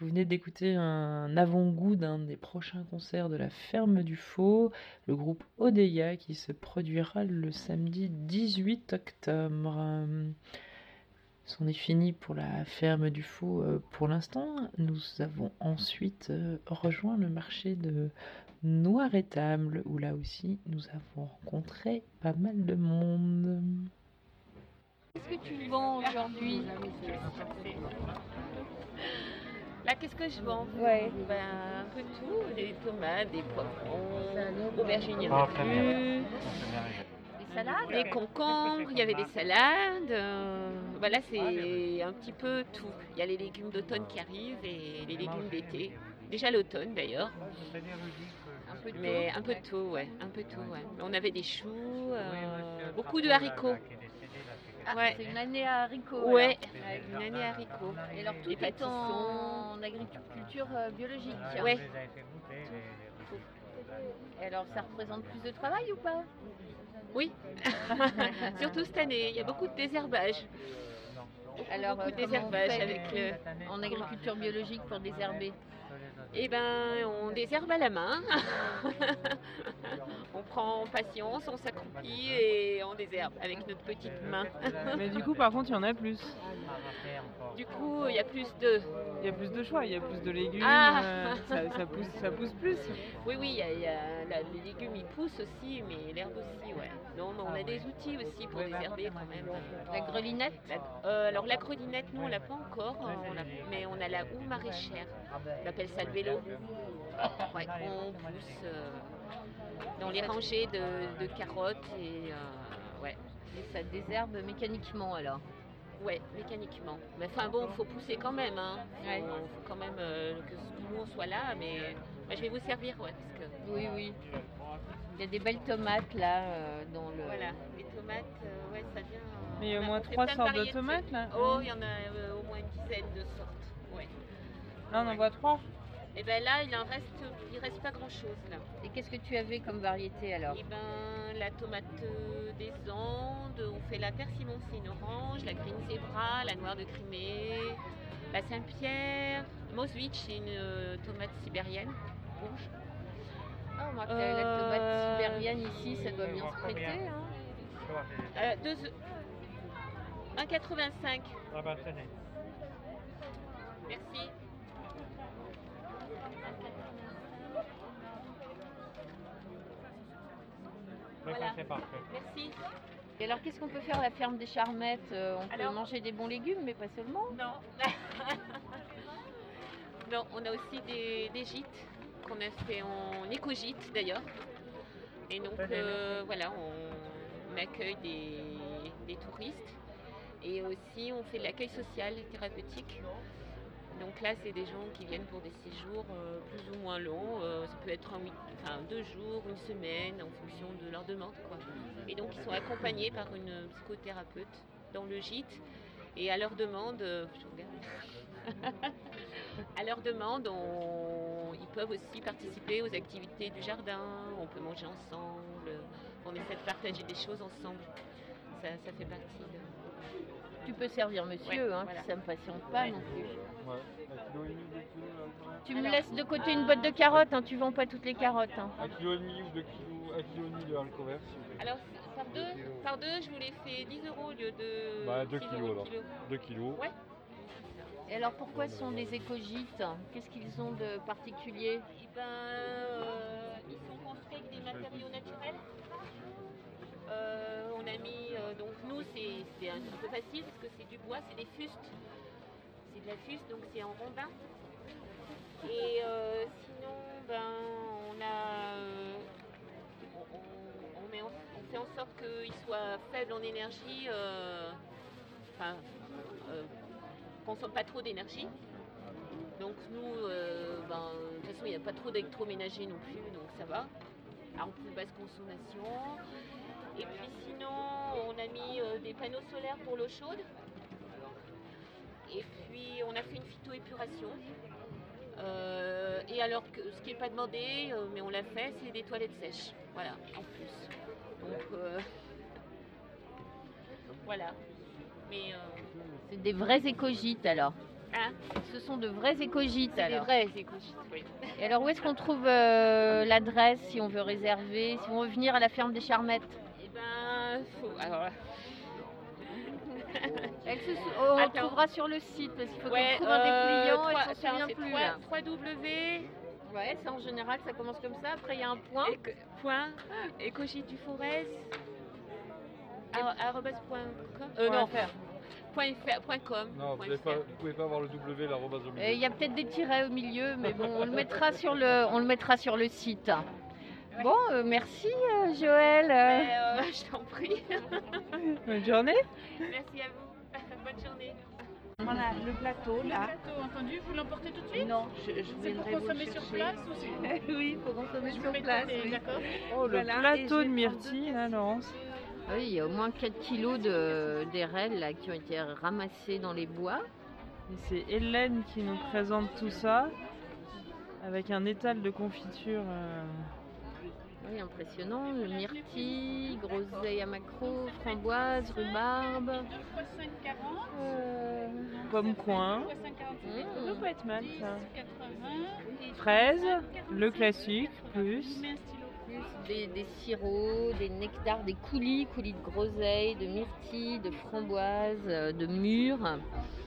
Vous venez d'écouter un avant-goût d'un des prochains concerts de la Ferme du Faux, le groupe Odeya qui se produira le samedi dix-huit octobre. C'en est fini pour la Ferme du Faux euh, pour l'instant. Nous avons ensuite euh, rejoint le marché de Noir-Étable où là aussi nous avons rencontré pas mal de monde. Qu'est-ce que tu vends aujourd'hui? Là, qu'est-ce que je vends? Ouais. Ben, un peu de tout, des tomates, des poivrons, aubergines, il n'y en a plus, Des salades? des concombres, il y avait des salades. Euh, ben là, c'est un petit peu tout. Il y a les légumes d'automne qui arrivent et les légumes d'été. Déjà l'automne d'ailleurs. Un peu de Mais un peu de tout, ouais, un peu de tout, ouais. On avait des choux, euh, beaucoup de haricots. Ah, Ouais. c'est une année à haricots. Ouais, alors. une année haricots. Et alors tout Les est pâtissons. en agriculture euh, biologique. Ouais. Et alors ça représente plus de travail ou pas? Oui, surtout cette année, il y a beaucoup de désherbage. Alors beaucoup euh, de comment on désherbage fait avec le... en agriculture biologique pour désherber? Eh ben, on désherbe à la main. On prend patience, on s'accroupit et on désherbe avec notre petite main. Mais du coup, par contre, il y en a plus. Du coup, il y a plus de... Il y a plus de choix, il y a plus de légumes, Ah. euh, ça, ça pousse, ça pousse plus. Oui, oui, il y a, il y a- la- les légumes ils poussent aussi, mais l'herbe aussi, ouais. Non, mais on a des outils aussi pour désherber quand même. La grelinette? La- euh, alors la grelinette, nous on l'a pas encore, hein, on l'a- mais on a la houe maraîchère. On appelle ça le vélo. Ouais, on pousse euh, dans les rangées de, de carottes et euh, ouais, Et ça désherbe mécaniquement alors? ouais, mécaniquement. Mais enfin bon, faut pousser quand même, hein. Faut, Ouais. faut quand même euh, que tout le monde soit là, mais bah, je vais vous servir, ouais, parce que Oui, oui. Il y a des belles tomates là euh, dans le... voilà, les tomates, euh, ouais, ça vient. euh, Mais il y a on au moins on fait trois plein sortes de variétés. tomates, là. Oh, il y en a euh, au moins une dizaine de sortes. Ouais. Là, on en voit trois. Et ben là, il en reste, il reste pas grand chose là. Et qu'est-ce que tu avais comme variété alors? Et ben la tomate euh, des Andes, on fait la persimmon, c'est une orange, la green zebra, la noire de Crimée, la Saint-Pierre, Moswitch, c'est une euh, tomate sibérienne rouge. Ah, on remarque que la Euh, tomate sibérienne ici, ça doit bien se prêter. Hein. Euh, deux, un virgule quatre-vingt-cinq. Merci. Voilà. Merci. Et alors qu'est-ce qu'on peut faire à la ferme des Charmettes? Euh, On peut Alors- manger des bons légumes, mais pas seulement. Non. Non, on a aussi des, des gîtes qu'on a fait en éco-gîte d'ailleurs. Et donc euh, voilà, on, on accueille des, des touristes et aussi on fait de l'accueil social et thérapeutique. Donc là, c'est des gens qui viennent pour des séjours euh, plus ou moins longs. Euh, ça peut être un week- enfin, deux jours, une semaine, en fonction de leur demande, quoi. Et donc, ils sont accompagnés par une psychothérapeute dans le gîte. Et à leur demande, euh, je regarde. À leur demande, on- ils peuvent aussi participer aux activités du jardin. On peut manger ensemble. On essaie de partager des choses ensemble. Ça, ça fait partie de... Tu peux servir monsieur, Ouais, hein, voilà. ça me passionne pas Ouais. non plus. Tu me Alors, laisses de côté euh, une boîte de carottes, hein, tu vends pas toutes les carottes. Hein. Un kilo et demi ou deux kilos, un kilo et demi de haricots verts, s'il vous plaît. Alors, par deux, par deux, je vous l'ai fait dix euros au lieu de Bah, deux six kilos, euros le alors. kilo. deux kilos. Ouais. Et alors pourquoi ce sont des éco-gîtes? Qu'est-ce qu'ils ont de particulier? Eh ben, euh, ils sont construits avec des matériaux naturels. Euh, on a mis, euh, donc nous c'est c'est un, un peu facile parce que c'est du bois, c'est des fustes. C'est de la fuste, donc c'est en rondin. Et euh, sinon, ben, on a, euh, on, on- on met en- on fait en sorte qu'ils soient faibles en énergie, euh, enfin, euh, consomment pas trop d'énergie. Donc nous, euh, ben, de toute façon, il n'y a pas trop d'électroménager non plus, donc ça va. En plus basse consommation. Et puis sinon, on a mis euh, des panneaux solaires pour l'eau chaude. Et puis on a fait une phytoépuration. Euh, et alors, que, ce qui n'est pas demandé, euh, mais on l'a fait, c'est des toilettes sèches. Voilà, en plus. Donc, euh, voilà. Mais euh, C'est des vrais éco-gîtes alors. Hein? Ce sont de vrais écogites C'est des alors. vrais écogites, oui. Et alors où est-ce qu'on trouve euh, l'adresse si on veut réserver, si on veut venir à la ferme des Charmettes? Eh ben, faut. Alors là. Elle se sou- on Attends. trouvera sur le site parce qu'il faut Ouais, qu'on trouve un euh, dépliant trois- et on s'en enfin, souvient c'est plus trois- là. trois W. Ouais, c'est en général ça commence comme ça, après il y a un point. Éco- point écogite du Forez. ar- arobase point com. Euh, Point non, fr. point fr, point com. Non, vous point ne fr. pouvez pas avoir le W, l'arrobase au milieu. Et il y a peut-être des tirets au milieu, mais bon, on le mettra sur le, on le mettra sur le site. Bon, euh, merci euh, Joël. euh. Mais, euh, je t'en prie. Bonne journée. Merci à vous. Bonne journée. Voilà, le plateau Le là. plateau, entendu, vous l'emportez tout de suite? Non, je, je C'est pour viendrai vous consommer chercher. sur place ou c'est... Oui, pour consommer Je sur me place. méthode, oui. d'accord. Oh, le Voilà, et plateau je de vais prendre myrtille, deux là, Laurence. Oui, il y a au moins quatre kilos de d'érelles là qui ont été ramassés dans les bois. Et c'est Hélène qui nous présente tout ça, avec un étal de confiture. euh, Oui, impressionnant. Myrtille, groseille à maquereau, framboise, rhubarbe. deux fois cinq, quarante. Euh, Pomme coin. deux fois cinq, quarante-cinq. mmh. Ça peut pas être mal, ça. quatre-vingts. Et Fraise, quarante-cinq, le classique, Je plus. mets un stylo. Plus des, des sirops, des nectars, des coulis, coulis de groseille, de myrtille, de framboise, euh, de mûre.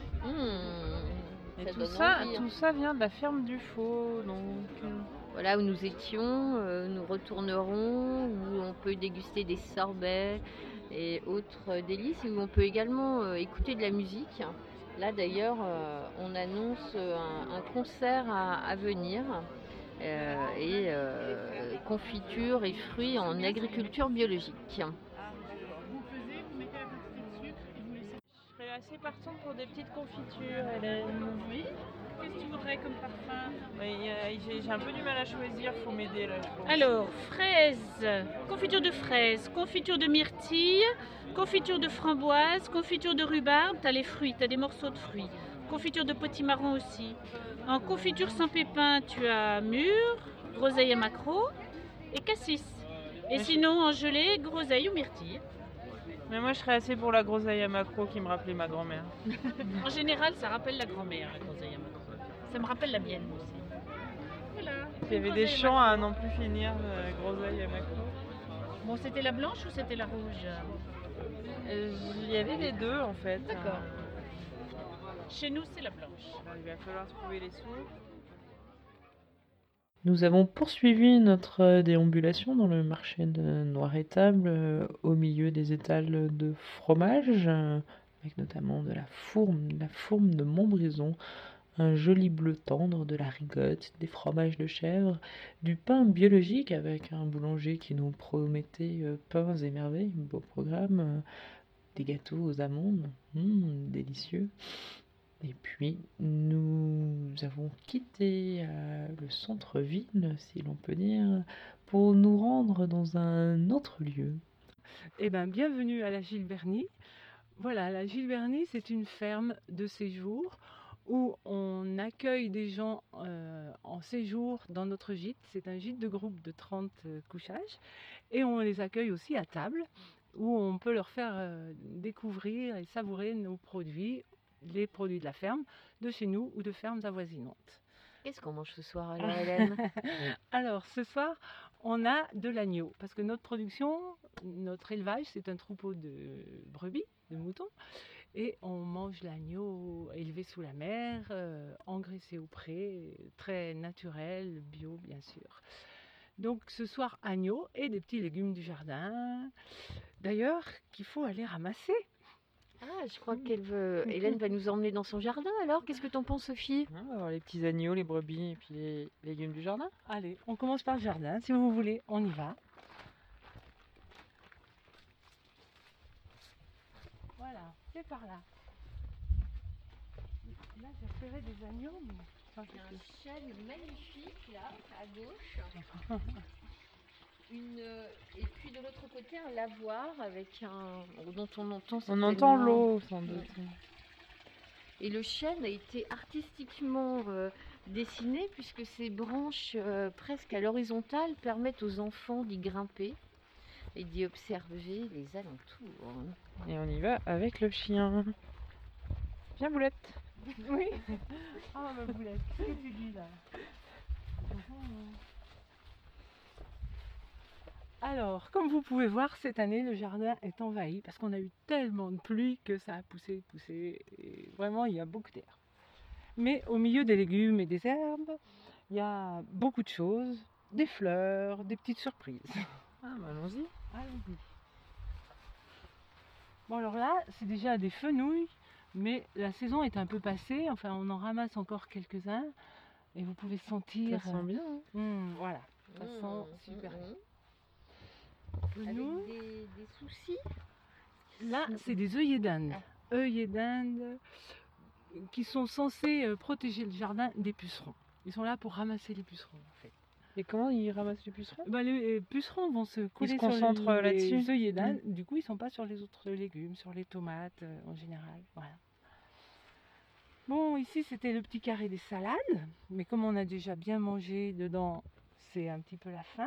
Mmh, Et ça tout donne ça, envie, hein. tout ça vient de la ferme du Faux, donc. euh, Voilà où nous étions, euh, nous retournerons, où on peut déguster des sorbets et autres délices, et où on peut également euh, écouter de la musique. Là d'ailleurs, euh, on annonce un, un concert à, à venir, euh, et euh, confiture et fruits en agriculture biologique. Vous pesez, vous mettez la quantité de sucre et vous laissez. Je serais assez partante pour des petites confitures, Hélène. Oui. Qu'est-ce que tu voudrais comme parfum? Oui, euh, j'ai j'ai un peu du mal à choisir, faut m'aider là, je pense. Alors, fraises, confiture de fraises, confiture de myrtille, confiture de framboise, confiture de rhubarbe, t'as les fruits, t'as des morceaux de fruits. Confiture de potimarron aussi. En confiture sans pépins, tu as mûre, groseille et maquereau et cassis. Et Mais sinon, en gelée, groseille ou myrtille. Mais moi, je serais assez pour la groseille à macro qui me rappelait ma grand-mère. En général, ça rappelle la grand-mère, la groseille à maquereau. Ça me rappelle la mienne aussi. Voilà. Il y avait des chants à n'en plus finir, euh, groseille à macro. Bon, c'était la blanche ou c'était la rouge? Euh, Il y avait les deux en fait. D'accord. Euh, Chez nous, c'est la blanche. alors, il va falloir trouver les sous. Nous avons poursuivi notre euh, déambulation dans le marché de Noir-Étable, euh, au milieu des étals de fromage, euh, avec notamment de la fourme, de la fourme de Montbrison, un joli bleu tendre, de la rigotte, des fromages de chèvre, du pain biologique avec un boulanger qui nous promettait euh, pains et merveilles, beau programme, euh, des gâteaux aux amandes, mmh, délicieux. Et puis, nous avons quitté euh, le centre-ville, si l'on peut dire, pour nous rendre dans un autre lieu. Eh bien, bienvenue à la Gilbernie. Voilà, la Gilbernie, c'est une ferme de séjour où on accueille des gens euh, en séjour dans notre gîte. C'est un gîte de groupe de trente euh, couchages. Et on les accueille aussi à table, où on peut leur faire euh, découvrir et savourer nos produits, les produits de la ferme, de chez nous ou de fermes avoisinantes. Qu'est-ce qu'on mange ce soir alors, Hélène? Alors, ce soir, on a de l'agneau, parce que notre production, notre élevage, c'est un troupeau de brebis, de moutons, et on mange l'agneau élevé sous la mer, euh, engraissé au pré, très naturel, bio bien sûr. Donc ce soir, agneau et des petits légumes du jardin, d'ailleurs, qu'il faut aller ramasser. Ah, je crois qu'elle veut. Hélène va nous emmener dans son jardin alors. Qu'est-ce que t'en penses, Sophie? On va voir les petits agneaux, les brebis et puis les légumes du jardin. Allez, on commence par le jardin, si vous voulez, on y va. Voilà, c'est par là. Là, j'ai repéré des agneaux, mais... enfin, Il y a un chêne magnifique là, à gauche. Une, et puis de l'autre côté, un lavoir avec un. dont on entend On entend certainement- l'eau sans doute. Et le chêne a été artistiquement euh, dessiné puisque ses branches euh, presque à l'horizontale permettent aux enfants d'y grimper et d'y observer les alentours. Et on y va avec le chien. Viens Boulette. Oui. Ah ma boulette, qu'est-ce que tu dis là? Alors, comme vous pouvez voir, cette année, le jardin est envahi parce qu'on a eu tellement de pluie que ça a poussé, poussé. Et vraiment, il y a beaucoup d'herbes. Mais au milieu des légumes et des herbes, il y a beaucoup de choses, des fleurs, des petites surprises. Ah, bah allons-y. Allons-y. Bon, alors là, c'est déjà des fenouils, mais la saison est un peu passée. Enfin, on en ramasse encore quelques-uns. Et vous pouvez sentir. Ça sent bien. Hein. Hum, voilà, ça Mmh, sent super mmh, bien. mmh. Fenouil. Avec des, des soucis. Là, c'est des œillets d'Inde. Ah. Œillets d'Inde qui sont censés euh, protéger le jardin des pucerons. Ils sont là pour ramasser les pucerons, en fait. Et comment ils ramassent les pucerons? Bah, les pucerons vont se coller se sur concentrent les là-dessus. œillets d'Inde. Du coup, ils sont pas sur les autres légumes, sur les tomates euh, en général. Voilà. Bon, ici, c'était le petit carré des salades. Mais comme on a déjà bien mangé dedans, c'est un petit peu la fin.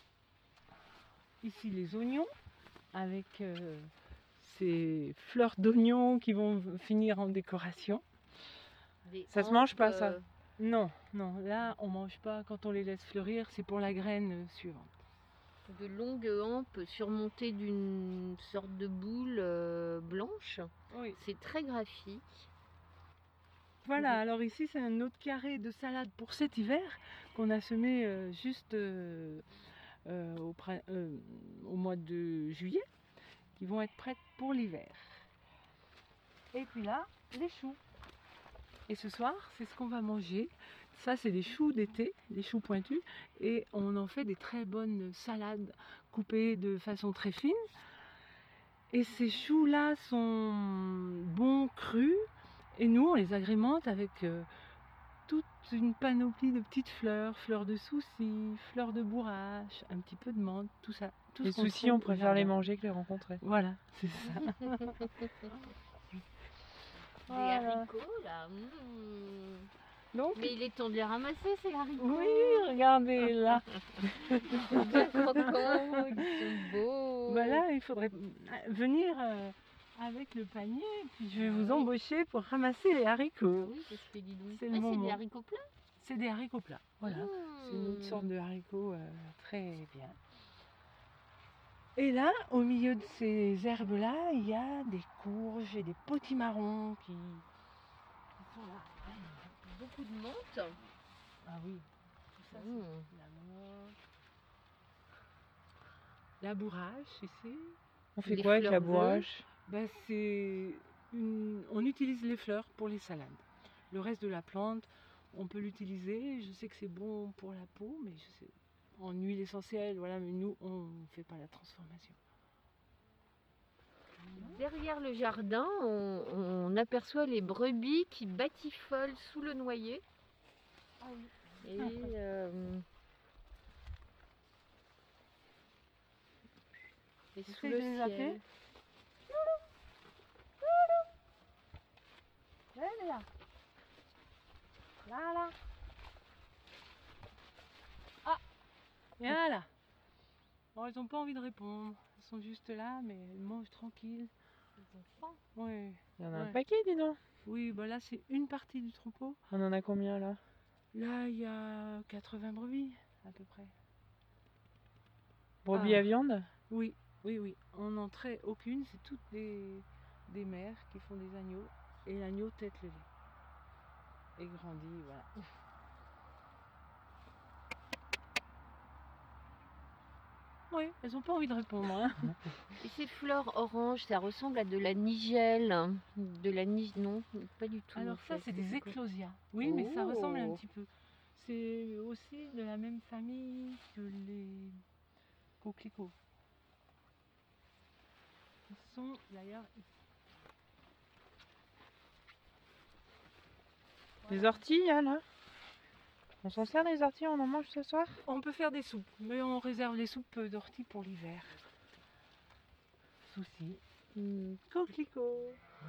Ici, les oignons avec euh, ces fleurs d'oignons qui vont finir en décoration. Des Ça se mange pas, hampes, ça? euh, Non, non, là on mange pas quand on les laisse fleurir, c'est pour la graine euh, suivante. de longues hampes surmontées d'une sorte de boule euh, blanche. Oui. C'est très graphique. Voilà, alors ici c'est un autre carré de salade pour cet hiver qu'on a semé euh, juste euh, euh, au, prin- euh, au mois de juillet, qui vont être prêtes pour l'hiver. Et puis là, les choux. Et ce soir, c'est ce qu'on va manger. Ça, c'est des choux d'été, des choux pointus. Et on en fait des très bonnes salades coupées de façon très fine. Et ces choux-là sont bons crus. Et nous, on les agrémente avec euh, toute une panoplie de petites fleurs. Fleurs de soucis, fleurs de bourrache, un petit peu de menthe, tout ça. Tout Les ce qu'on soucis, trouve on au préfère les jardin. manger que les rencontrer. Voilà, c'est ça. Des Voilà. haricots là. mmh. Donc, Mais il est temps de les ramasser ces haricots. oui, regardez là. Bien croquants, ils sont beaux. Voilà, il faudrait venir euh, avec le panier, puis je vais vous embaucher pour ramasser les haricots. Oui, parce que dis donc. C'est Ah, le c'est moment. des haricots plats. C'est des haricots plats, voilà. Mmh. C'est une autre sorte de haricots euh, très bien. Et là, au milieu de ces herbes-là, il y a des courges et des potimarrons qui, qui sont là. Beaucoup de menthe. Ah oui, tout ça, c'est Mmh. la menthe. La bourrache ici. On fait Les quoi avec la fleurs bleues. bourrache? Ben, c'est une- on utilise les fleurs pour les salades. Le reste de la plante, on peut l'utiliser. Je sais que c'est bon pour la peau, mais je sais, en huile essentielle, voilà, mais nous, on ne fait pas la transformation. Derrière le jardin, on, on aperçoit les brebis qui batifolent sous le noyer. Ah oui. Et euh, et sous Essaye le de les appeler. ciel. Elle est là. Là, là. Ah, voilà. Bon, elles n'ont pas envie de répondre. Elles sont juste là, mais elles mangent tranquille. Ils ont faim. Oui. Il y en a un Ouais. paquet, dis donc. Oui, bah là, c'est une partie du troupeau. On en a combien là? Là, il y a quatre-vingts brebis, à peu près. Brebis Ah. à viande? Oui, oui, oui. On n'en traite aucune. C'est toutes des, des mères qui font des agneaux. Et l'agneau tète le lait. Et grandit, voilà. Oui, elles n'ont pas envie de répondre. Hein. Et ces fleurs oranges, ça ressemble à de la nigelle. De la nige... Non, pas du tout. Alors en ça, fait. c'est des quoi éclosias. Oui, mais ça ressemble un Oh. petit peu. C'est aussi de la même famille que les coquelicots. Ils sont d'ailleurs ici. Des orties, hein, là? On s'en sert des orties, on en mange ce soir? On peut faire des soupes, mais on réserve les soupes d'ortie pour l'hiver. Souci. Hmm. Coquelicot.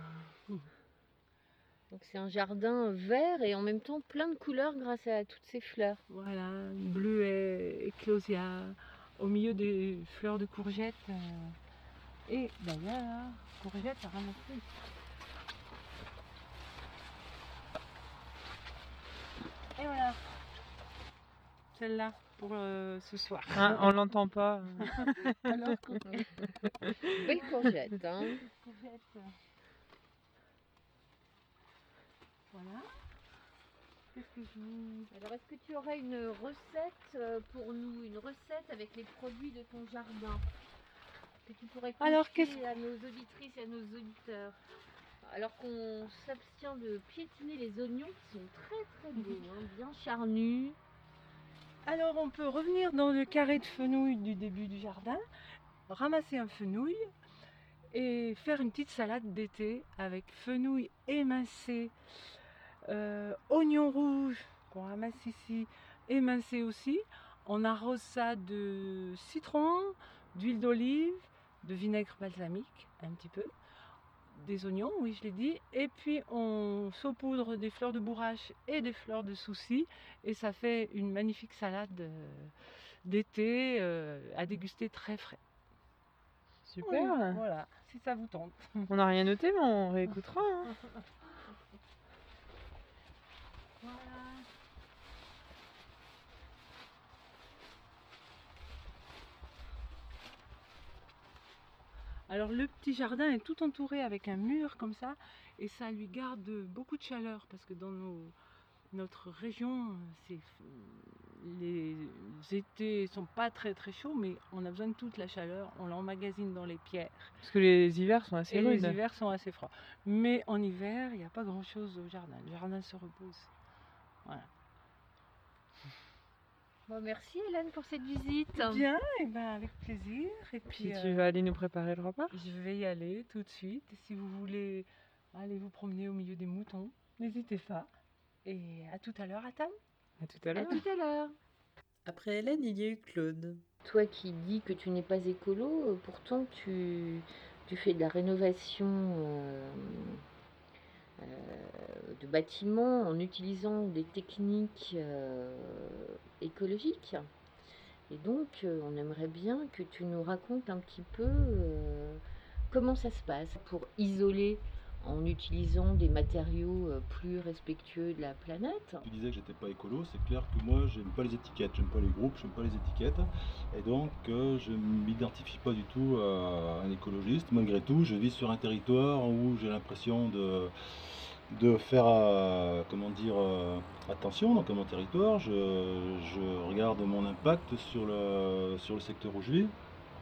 Donc c'est un jardin vert et en même temps plein de couleurs grâce à toutes ces fleurs. Voilà, bleuet, éclosia, au milieu des fleurs de courgettes. euh, Et d'ailleurs, courgettes à ramasser. Et voilà. Celle-là pour euh, ce soir. Ah, on l'entend pas. Alors, Belle courgette, hein. courgette. Voilà. Qu'est-ce que je vous... Alors, est-ce que tu aurais une recette euh, pour nous, une recette avec les produits de ton jardin que tu pourrais confier Alors, qu'est-ce- à nos auditrices et à nos auditeurs? Alors qu'on s'abstient de piétiner les oignons qui sont très très beaux, hein, bien charnus. Alors, on peut revenir dans le carré de fenouil du début du jardin, ramasser un fenouil et faire une petite salade d'été avec fenouil émincé, euh, oignons rouges qu'on ramasse ici, émincé aussi. On arrose ça de citron, d'huile d'olive, de vinaigre balsamique, un petit peu, des oignons, oui je l'ai dit, et puis on saupoudre des fleurs de bourrache et des fleurs de souci, et ça fait une magnifique salade euh, d'été euh, à déguster très frais. Super. Oui, voilà, si ça vous tente. On n'a rien noté, mais on réécoutera. hein. Voilà. Alors le petit jardin est tout entouré avec un mur comme ça et ça lui garde beaucoup de chaleur parce que dans nos, notre région, c'est, les étés sont pas très très chauds mais on a besoin de toute la chaleur, on l'emmagasine dans les pierres. Parce que les hivers sont assez Et rudes. les hivers sont assez froids. Mais en hiver, il n'y a pas grand chose au jardin, le jardin se repose. Voilà. Bon, merci Hélène pour cette visite. Bien, et ben avec plaisir. Et puis, Si tu euh, veux aller nous préparer le repas. je vais y aller tout de suite. Et si vous voulez aller vous promener au milieu des moutons, n'hésitez pas. Et à tout à l'heure à table. À tout à À l'heure. tout à l'heure. Après Hélène, il y a eu Claude. Toi qui dis que tu n'es pas écolo, euh, pourtant tu, tu fais de la rénovation euh, euh, de bâtiments en utilisant des techniques euh, écologiques. Et donc, euh, on aimerait bien que tu nous racontes un petit peu euh, comment ça se passe pour isoler en utilisant des matériaux euh, plus respectueux de la planète. Tu disais que j'étais pas écolo, c'est clair que moi j'aime pas les étiquettes, j'aime pas les groupes, j'aime pas les étiquettes, et donc euh, je m'identifie pas du tout à un écologiste. Malgré tout, je vis sur un territoire où j'ai l'impression de, de faire euh, comment dire, euh, attention donc à mon territoire. Je, je regarde mon impact sur le, sur le secteur où je vis,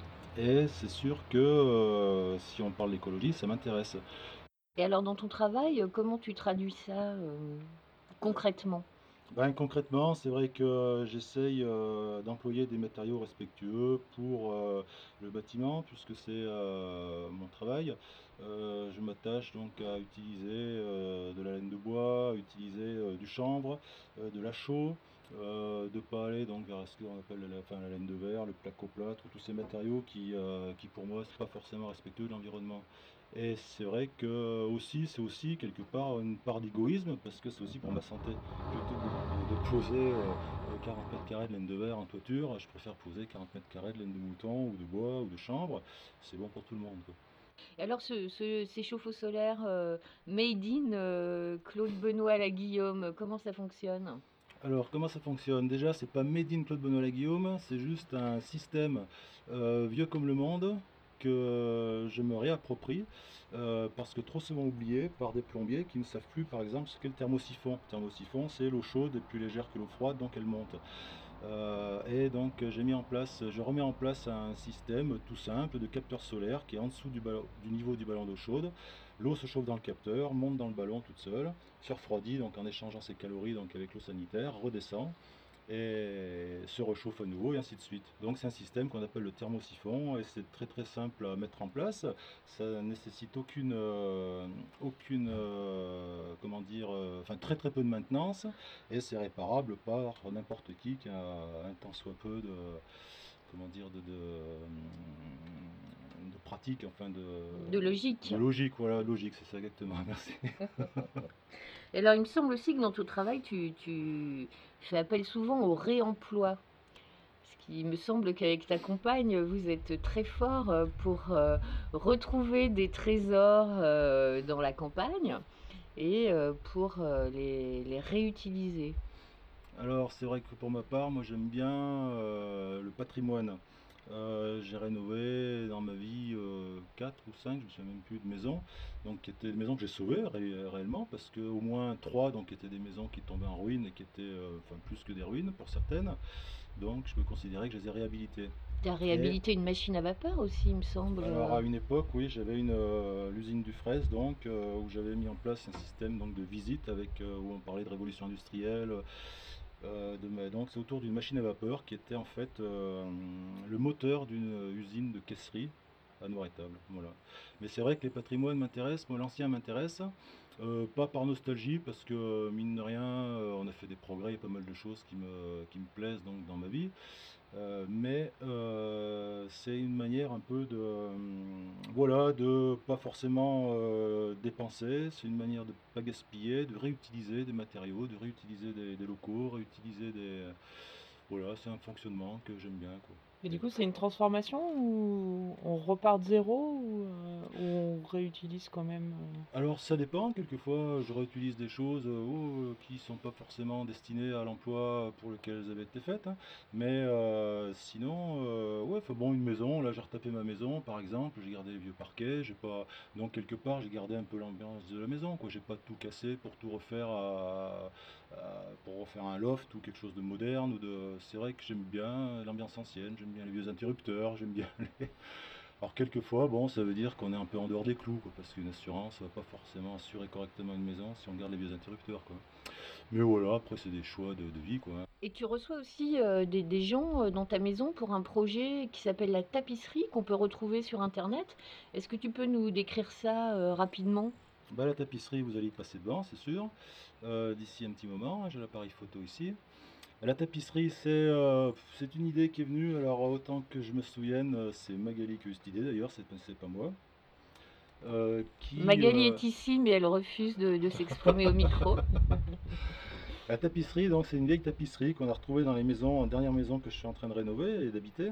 et c'est sûr que euh, si on parle d'écologie, ça m'intéresse. Et alors, dans ton travail, euh, comment tu traduis ça euh, concrètement? Ben, concrètement, c'est vrai que j'essaye euh, d'employer des matériaux respectueux pour euh, le bâtiment, puisque c'est euh, mon travail. Euh, je m'attache donc à utiliser euh, de la laine de bois, à utiliser euh, du chanvre, euh, de la chaux, euh, de pas aller donc vers ce qu'on appelle la, enfin, la laine de verre, le placoplâtre, tous ces matériaux qui, euh, qui pour moi, c'est pas forcément respectueux de l'environnement. Et c'est vrai que aussi, c'est aussi quelque part une part d'égoïsme, parce que c'est aussi pour ma santé. Plutôt que de, de poser euh, quarante mètres carrés de laine de verre en toiture, je préfère poser quarante mètres carrés de laine de mouton, ou de bois, ou de chanvre. C'est bon pour tout le monde, quoi. Et alors, ce, ce- ces chauffe-eau solaires euh, made in euh, Claude Benoît la Guillaume, comment ça fonctionne? Alors, comment ça fonctionne? Déjà, c'est pas Made in Claude Benoît Guillaume, c'est juste un système euh, vieux comme le monde que euh, je me réapproprie euh, parce que trop souvent oublié par des plombiers qui ne savent plus, par exemple, ce qu'est le thermosiphon. Le thermosiphon, c'est l'eau chaude est plus légère que l'eau froide, donc elle monte. Euh, et donc j'ai mis en place, je remets en place un système tout simple de capteur solaire qui est en dessous du, ballon, du niveau du ballon d'eau chaude. L'eau se chauffe dans le capteur, monte dans le ballon toute seule, se refroidit donc en échangeant ses calories donc avec l'eau sanitaire, redescend et se réchauffe à nouveau et ainsi de suite. Donc c'est un système qu'on appelle le thermosiphon et c'est très très simple à mettre en place. Ça ne nécessite aucune, euh, aucune euh, comment dire, euh, enfin très très peu de maintenance et c'est réparable par n'importe qui qui a un tant soit peu de, comment dire, de, de, de pratique, enfin de, De logique. de logique, voilà, logique, c'est ça exactement, merci. Et alors, il me semble aussi que dans ton travail, tu, tu fais appel souvent au réemploi. Ce qui me semble qu'avec ta compagne, vous êtes très fort euh, pour euh, retrouver des trésors euh, dans la campagne et euh, pour euh, les, les réutiliser. Alors c'est vrai que pour ma part, moi j'aime bien euh, le patrimoine. Euh, j'ai rénové dans ma vie quatre ou cinq, je me souviens même plus, de maisons, donc qui étaient des maisons que j'ai sauvées ré- réellement, parce que au moins trois donc étaient des maisons qui tombaient en ruine et qui étaient, euh, enfin plus que des ruines pour certaines, donc je peux considérer que je les ai réhabilitées. Tu as Et réhabilité une machine à vapeur aussi, il me semble. alors à une époque, oui, j'avais une euh, l'usine du Fraise, donc euh, où j'avais mis en place un système donc de visite avec euh, où on parlait de révolution industrielle. Euh, de ma- donc c'est autour d'une machine à vapeur qui était en fait euh, le moteur d'une usine de caisserie à Noir-Étable. Voilà. Mais c'est vrai que les patrimoines m'intéressent, moi l'ancien m'intéresse, euh, pas par nostalgie parce que mine de rien, euh, on a fait des progrès, il y a pas mal de choses qui me, qui me plaisent donc dans ma vie. Euh, mais euh, c'est une manière un peu de, euh, voilà, de pas forcément euh, dépenser, c'est une manière de pas gaspiller, de réutiliser des matériaux, de réutiliser des, des locaux, réutiliser des, voilà, c'est un fonctionnement que j'aime bien, quoi. Et du coup, c'est une transformation ou on repart de zéro ou, euh, ou on réutilise quand même euh, Alors ça dépend, quelquefois je réutilise des choses euh, oh, euh, qui ne sont pas forcément destinées à l'emploi pour lequel elles avaient été faites, hein. Mais euh, sinon, euh, ouais, enfin bon, une maison, là j'ai retapé ma maison par exemple, j'ai gardé les vieux parquets, j'ai pas, donc quelque part j'ai gardé un peu l'ambiance de la maison, quoi. J'ai pas tout cassé pour tout refaire à- à- pour refaire un loft ou quelque chose de moderne ou de, c'est vrai que j'aime bien l'ambiance ancienne, j'aime bien les vieux interrupteurs, j'aime bien les, alors quelquefois, bon, ça veut dire qu'on est un peu en dehors des clous, quoi, parce qu'une assurance va pas forcément assurer correctement une maison si on garde les vieux interrupteurs, quoi. Mais voilà, après c'est des choix de, de vie, quoi. Et tu reçois aussi euh, des, des gens euh, dans ta maison pour un projet qui s'appelle la tapisserie qu'on peut retrouver sur Internet. Est-ce que tu peux nous décrire ça euh, rapidement? Bah, la tapisserie, vous allez y passer devant, c'est sûr. Euh, d'ici un petit moment, hein, j'ai l'appareil photo ici. La tapisserie, c'est euh, c'est une idée qui est venue, alors autant que je me souvienne, euh, c'est Magali qui a eu cette idée d'ailleurs, c'est c'est pas moi. Euh, qui, Magali euh, est ici, mais elle refuse de, de s'exprimer au micro. La tapisserie, donc c'est une vieille tapisserie qu'on a retrouvée dans les maisons, en dernière maison que je suis en train de rénover et d'habiter.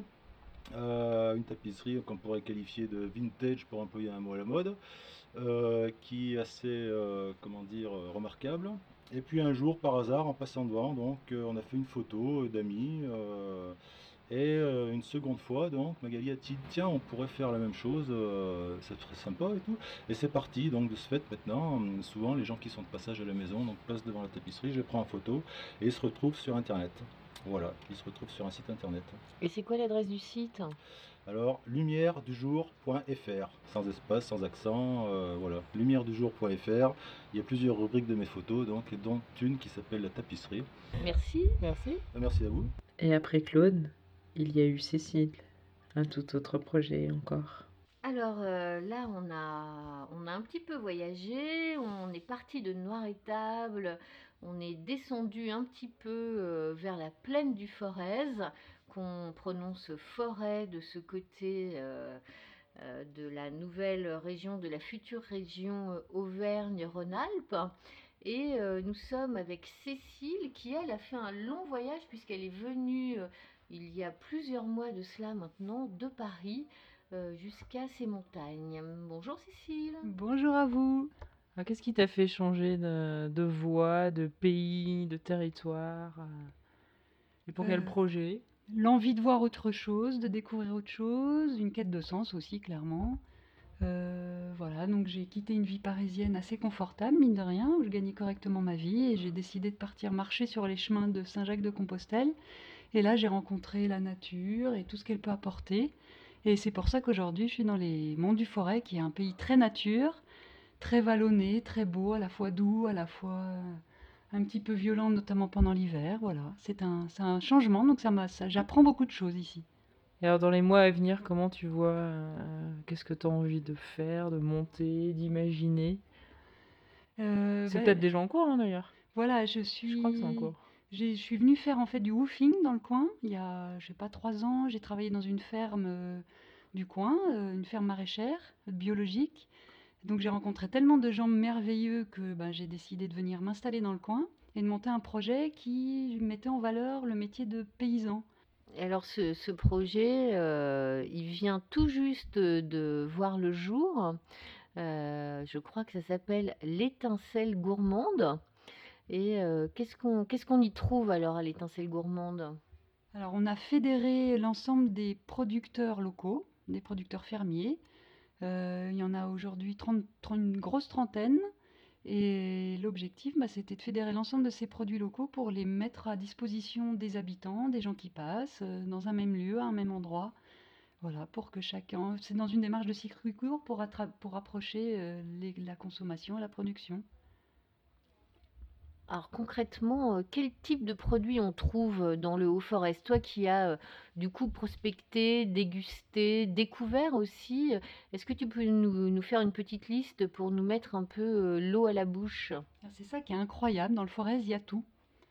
Euh, une tapisserie qu'on pourrait qualifier de vintage pour employer un mot à la mode, euh, qui est assez, euh, comment dire, euh, remarquable. Et puis un jour, par hasard, en passant devant, donc euh, on a fait une photo euh, d'amis. euh, et euh, une seconde fois, donc Magali a dit tiens, on pourrait faire la même chose, euh, ça serait sympa et tout. Et c'est parti, donc de ce fait maintenant, hum, souvent les gens qui sont de passage à la maison, donc passent devant la tapisserie, je les prends en photo et ils se retrouvent sur internet. Voilà, ils se retrouvent sur un site internet. Et c'est quoi l'adresse du site? Alors, lumière du jour point f r, sans espace, sans accent, euh, voilà, lumière du jour point f r. Il y a plusieurs rubriques de mes photos, donc, dont une qui s'appelle la tapisserie. Merci. Merci. Euh, Merci à vous. Et après Claude, il y a eu Cécile, un tout autre projet encore. Alors euh, là, on a, on a un petit peu voyagé, on est parti de Noir-Étable, on est descendu un petit peu euh, vers la plaine du Forez, qu'on prononce forêt de ce côté euh, euh, de la nouvelle région, de la future région euh, Auvergne-Rhône-Alpes. Et euh, nous sommes avec Cécile qui, elle, a fait un long voyage puisqu'elle est venue euh, il y a plusieurs mois de cela maintenant de Paris euh, jusqu'à ces montagnes. Bonjour Cécile. Bonjour à vous. Alors, qu'est-ce qui t'a fait changer de, de voie, de pays, de territoire euh, et pour quel Euh, projet? L'envie de voir autre chose, de découvrir autre chose, une quête de sens aussi, clairement. Euh, voilà, donc j'ai quitté une vie parisienne assez confortable, mine de rien, où je gagnais correctement ma vie, et j'ai décidé de partir marcher sur les chemins de Saint-Jacques-de-Compostelle. Et là, j'ai rencontré la nature et tout ce qu'elle peut apporter. Et c'est pour ça qu'aujourd'hui, je suis dans les Monts du Forêt, qui est un pays très nature, très vallonné, très beau, à la fois doux, à la fois euh, un petit peu violent, notamment pendant l'hiver. Voilà, c'est un, c'est un changement, donc ça m'a, ça, j'apprends beaucoup de choses ici. Et alors, dans les mois à venir, comment tu vois, euh, qu'est-ce que tu as envie de faire, de monter, d'imaginer? Euh, C'est ben, peut-être déjà en cours, hein, d'ailleurs. Voilà, je Je crois que c'est en suis, cours. j'ai- je suis venue faire en fait du woofing dans le coin. Il y a, je sais pas, trois ans, j'ai travaillé dans une ferme euh, du coin, euh, une ferme maraîchère biologique. Donc j'ai rencontré tellement de gens merveilleux que ben, j'ai décidé de venir m'installer dans le coin et de monter un projet qui mettait en valeur le métier de paysan. Et alors ce, ce projet, euh, il vient tout juste de, de voir le jour. Euh, je crois que ça s'appelle l'étincelle gourmande. Et euh, qu'est-ce qu'on qu'est-ce qu'on y trouve alors à l'étincelle gourmande? Alors, on a fédéré l'ensemble des producteurs locaux, des producteurs fermiers. Euh, il y en a aujourd'hui trente, trente une grosse trentaine. Et l'objectif, bah, c'était de fédérer l'ensemble de ces produits locaux pour les mettre à disposition des habitants, des gens qui passent, euh, dans un même lieu, à un même endroit. Voilà, pour que chacun. C'est dans une démarche de circuit court pour, attra- pour approcher euh, les- la consommation et la production. Alors concrètement, euh, quel type de produits on trouve euh, dans le Haut-Forest? Toi qui as euh, du coup prospecté, dégusté, découvert aussi, euh, est-ce que tu peux nous, nous faire une petite liste pour nous mettre un peu euh, l'eau à la bouche? Ah, c'est ça qui est incroyable, dans le Forez, il y a tout.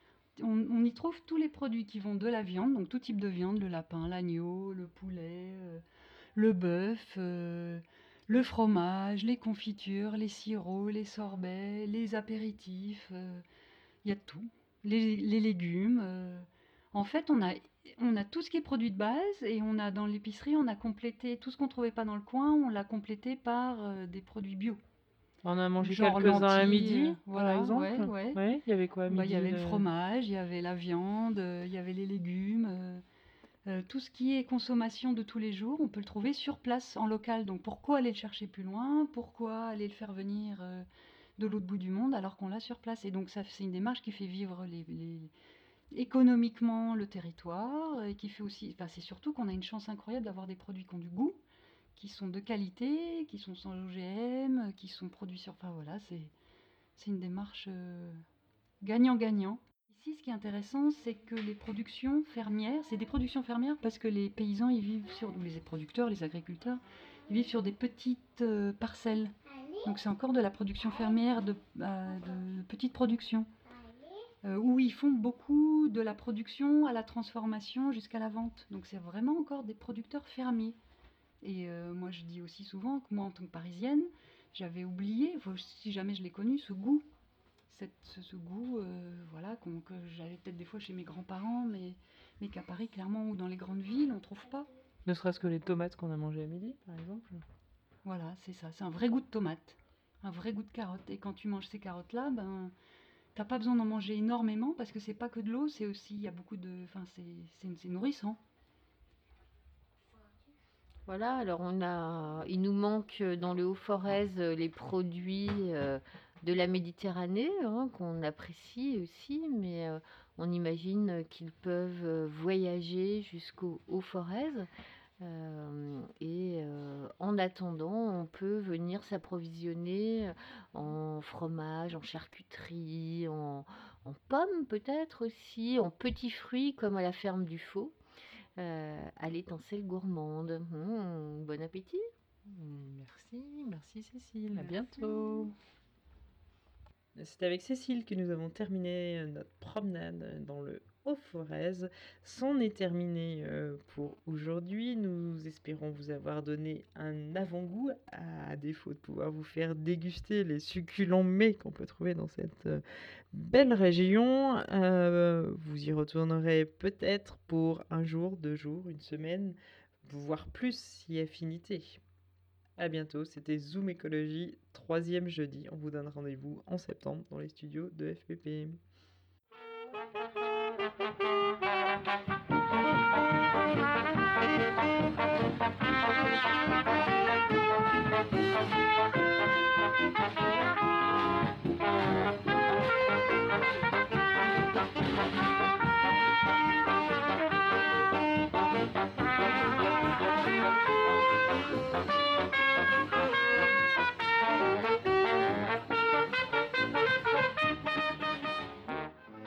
On, on y trouve tous les produits qui vont de la viande, donc tout type de viande, le lapin, l'agneau, le poulet, euh, le bœuf, euh, le fromage, les confitures, les sirops, les sorbets, les apéritifs, euh, il y a tout. Les, les légumes. euh. En fait, on a, on a tout ce qui est produit de base et on a dans l'épicerie, on a complété tout ce qu'on trouvait pas dans le coin, on l'a complété par euh, des produits bio. On a mangé Genre quelques-uns à lentilles, midi, euh, par voilà, exemple. ouais, ouais. Ouais, il y avait quoi à Bah, il y midi avait le de- fromage, il y avait la viande, euh, il y avait les légumes. euh, euh, tout ce qui est consommation de tous les jours, on peut le trouver sur place, en local. Donc pourquoi aller le chercher plus loin? Pourquoi aller le faire venir euh, de l'autre bout du monde alors qu'on l'a sur place? Et donc ça, c'est une démarche qui fait vivre les, les- économiquement le territoire et qui fait aussi... Enfin, c'est surtout qu'on a une chance incroyable d'avoir des produits qui ont du goût, qui sont de qualité, qui sont sans O G M, qui sont produits sur... Enfin voilà, c'est c'est une démarche euh, gagnant-gagnant. Ici, ce qui est intéressant, c'est que les productions fermières, c'est des productions fermières parce que les paysans, ils vivent sur, ou les producteurs, les agriculteurs, ils vivent sur des petites euh, parcelles. Donc c'est encore de la production fermière, de, euh, de petite production, euh, où ils font beaucoup de la production à la transformation jusqu'à la vente. Donc c'est vraiment encore des producteurs fermiers. Et euh, moi, je dis aussi souvent que moi, en tant que Parisienne, j'avais oublié, faut- si jamais je l'ai connu, ce goût. Cette- ce, ce goût euh, voilà, qu'on- que j'avais peut-être des fois chez mes grands-parents, mais, mais qu'à Paris, clairement, ou dans les grandes villes, on ne trouve pas. Ne serait-ce que les tomates qu'on a mangées à midi, par exemple. Voilà, c'est ça, c'est un vrai goût de tomate, un vrai goût de carotte. Et quand tu manges ces carottes-là, ben, t'as pas besoin d'en manger énormément parce que c'est pas que de l'eau, c'est aussi, il y a beaucoup de. Enfin, c'est c'est- c'est nourrissant. Voilà, alors on a, il nous manque euh, dans le Haut-Forez euh, les produits euh, de la Méditerranée, hein, qu'on apprécie aussi, mais euh, on imagine qu'ils peuvent euh, voyager jusqu'au Haut-Forez. Euh, et euh, en attendant, on peut venir s'approvisionner en fromage, en charcuterie, en, en pommes peut-être aussi, en petits fruits comme à la ferme du Faux, euh, à l'étincelle gourmande. Mmh, bon appétit! Merci, merci Cécile, à bientôt. C'est avec Cécile que nous avons terminé notre promenade dans le Haut-Forez. C'en est terminé euh, pour aujourd'hui. Nous espérons vous avoir donné un avant-goût, à défaut de pouvoir vous faire déguster les succulents mets qu'on peut trouver dans cette euh, belle région. Euh, vous y retournerez peut-être pour un jour, deux jours, une semaine, voire plus si affinité. À bientôt, c'était Zoom Écologie, troisième jeudi. On vous donne rendez-vous en septembre dans les studios de F P P.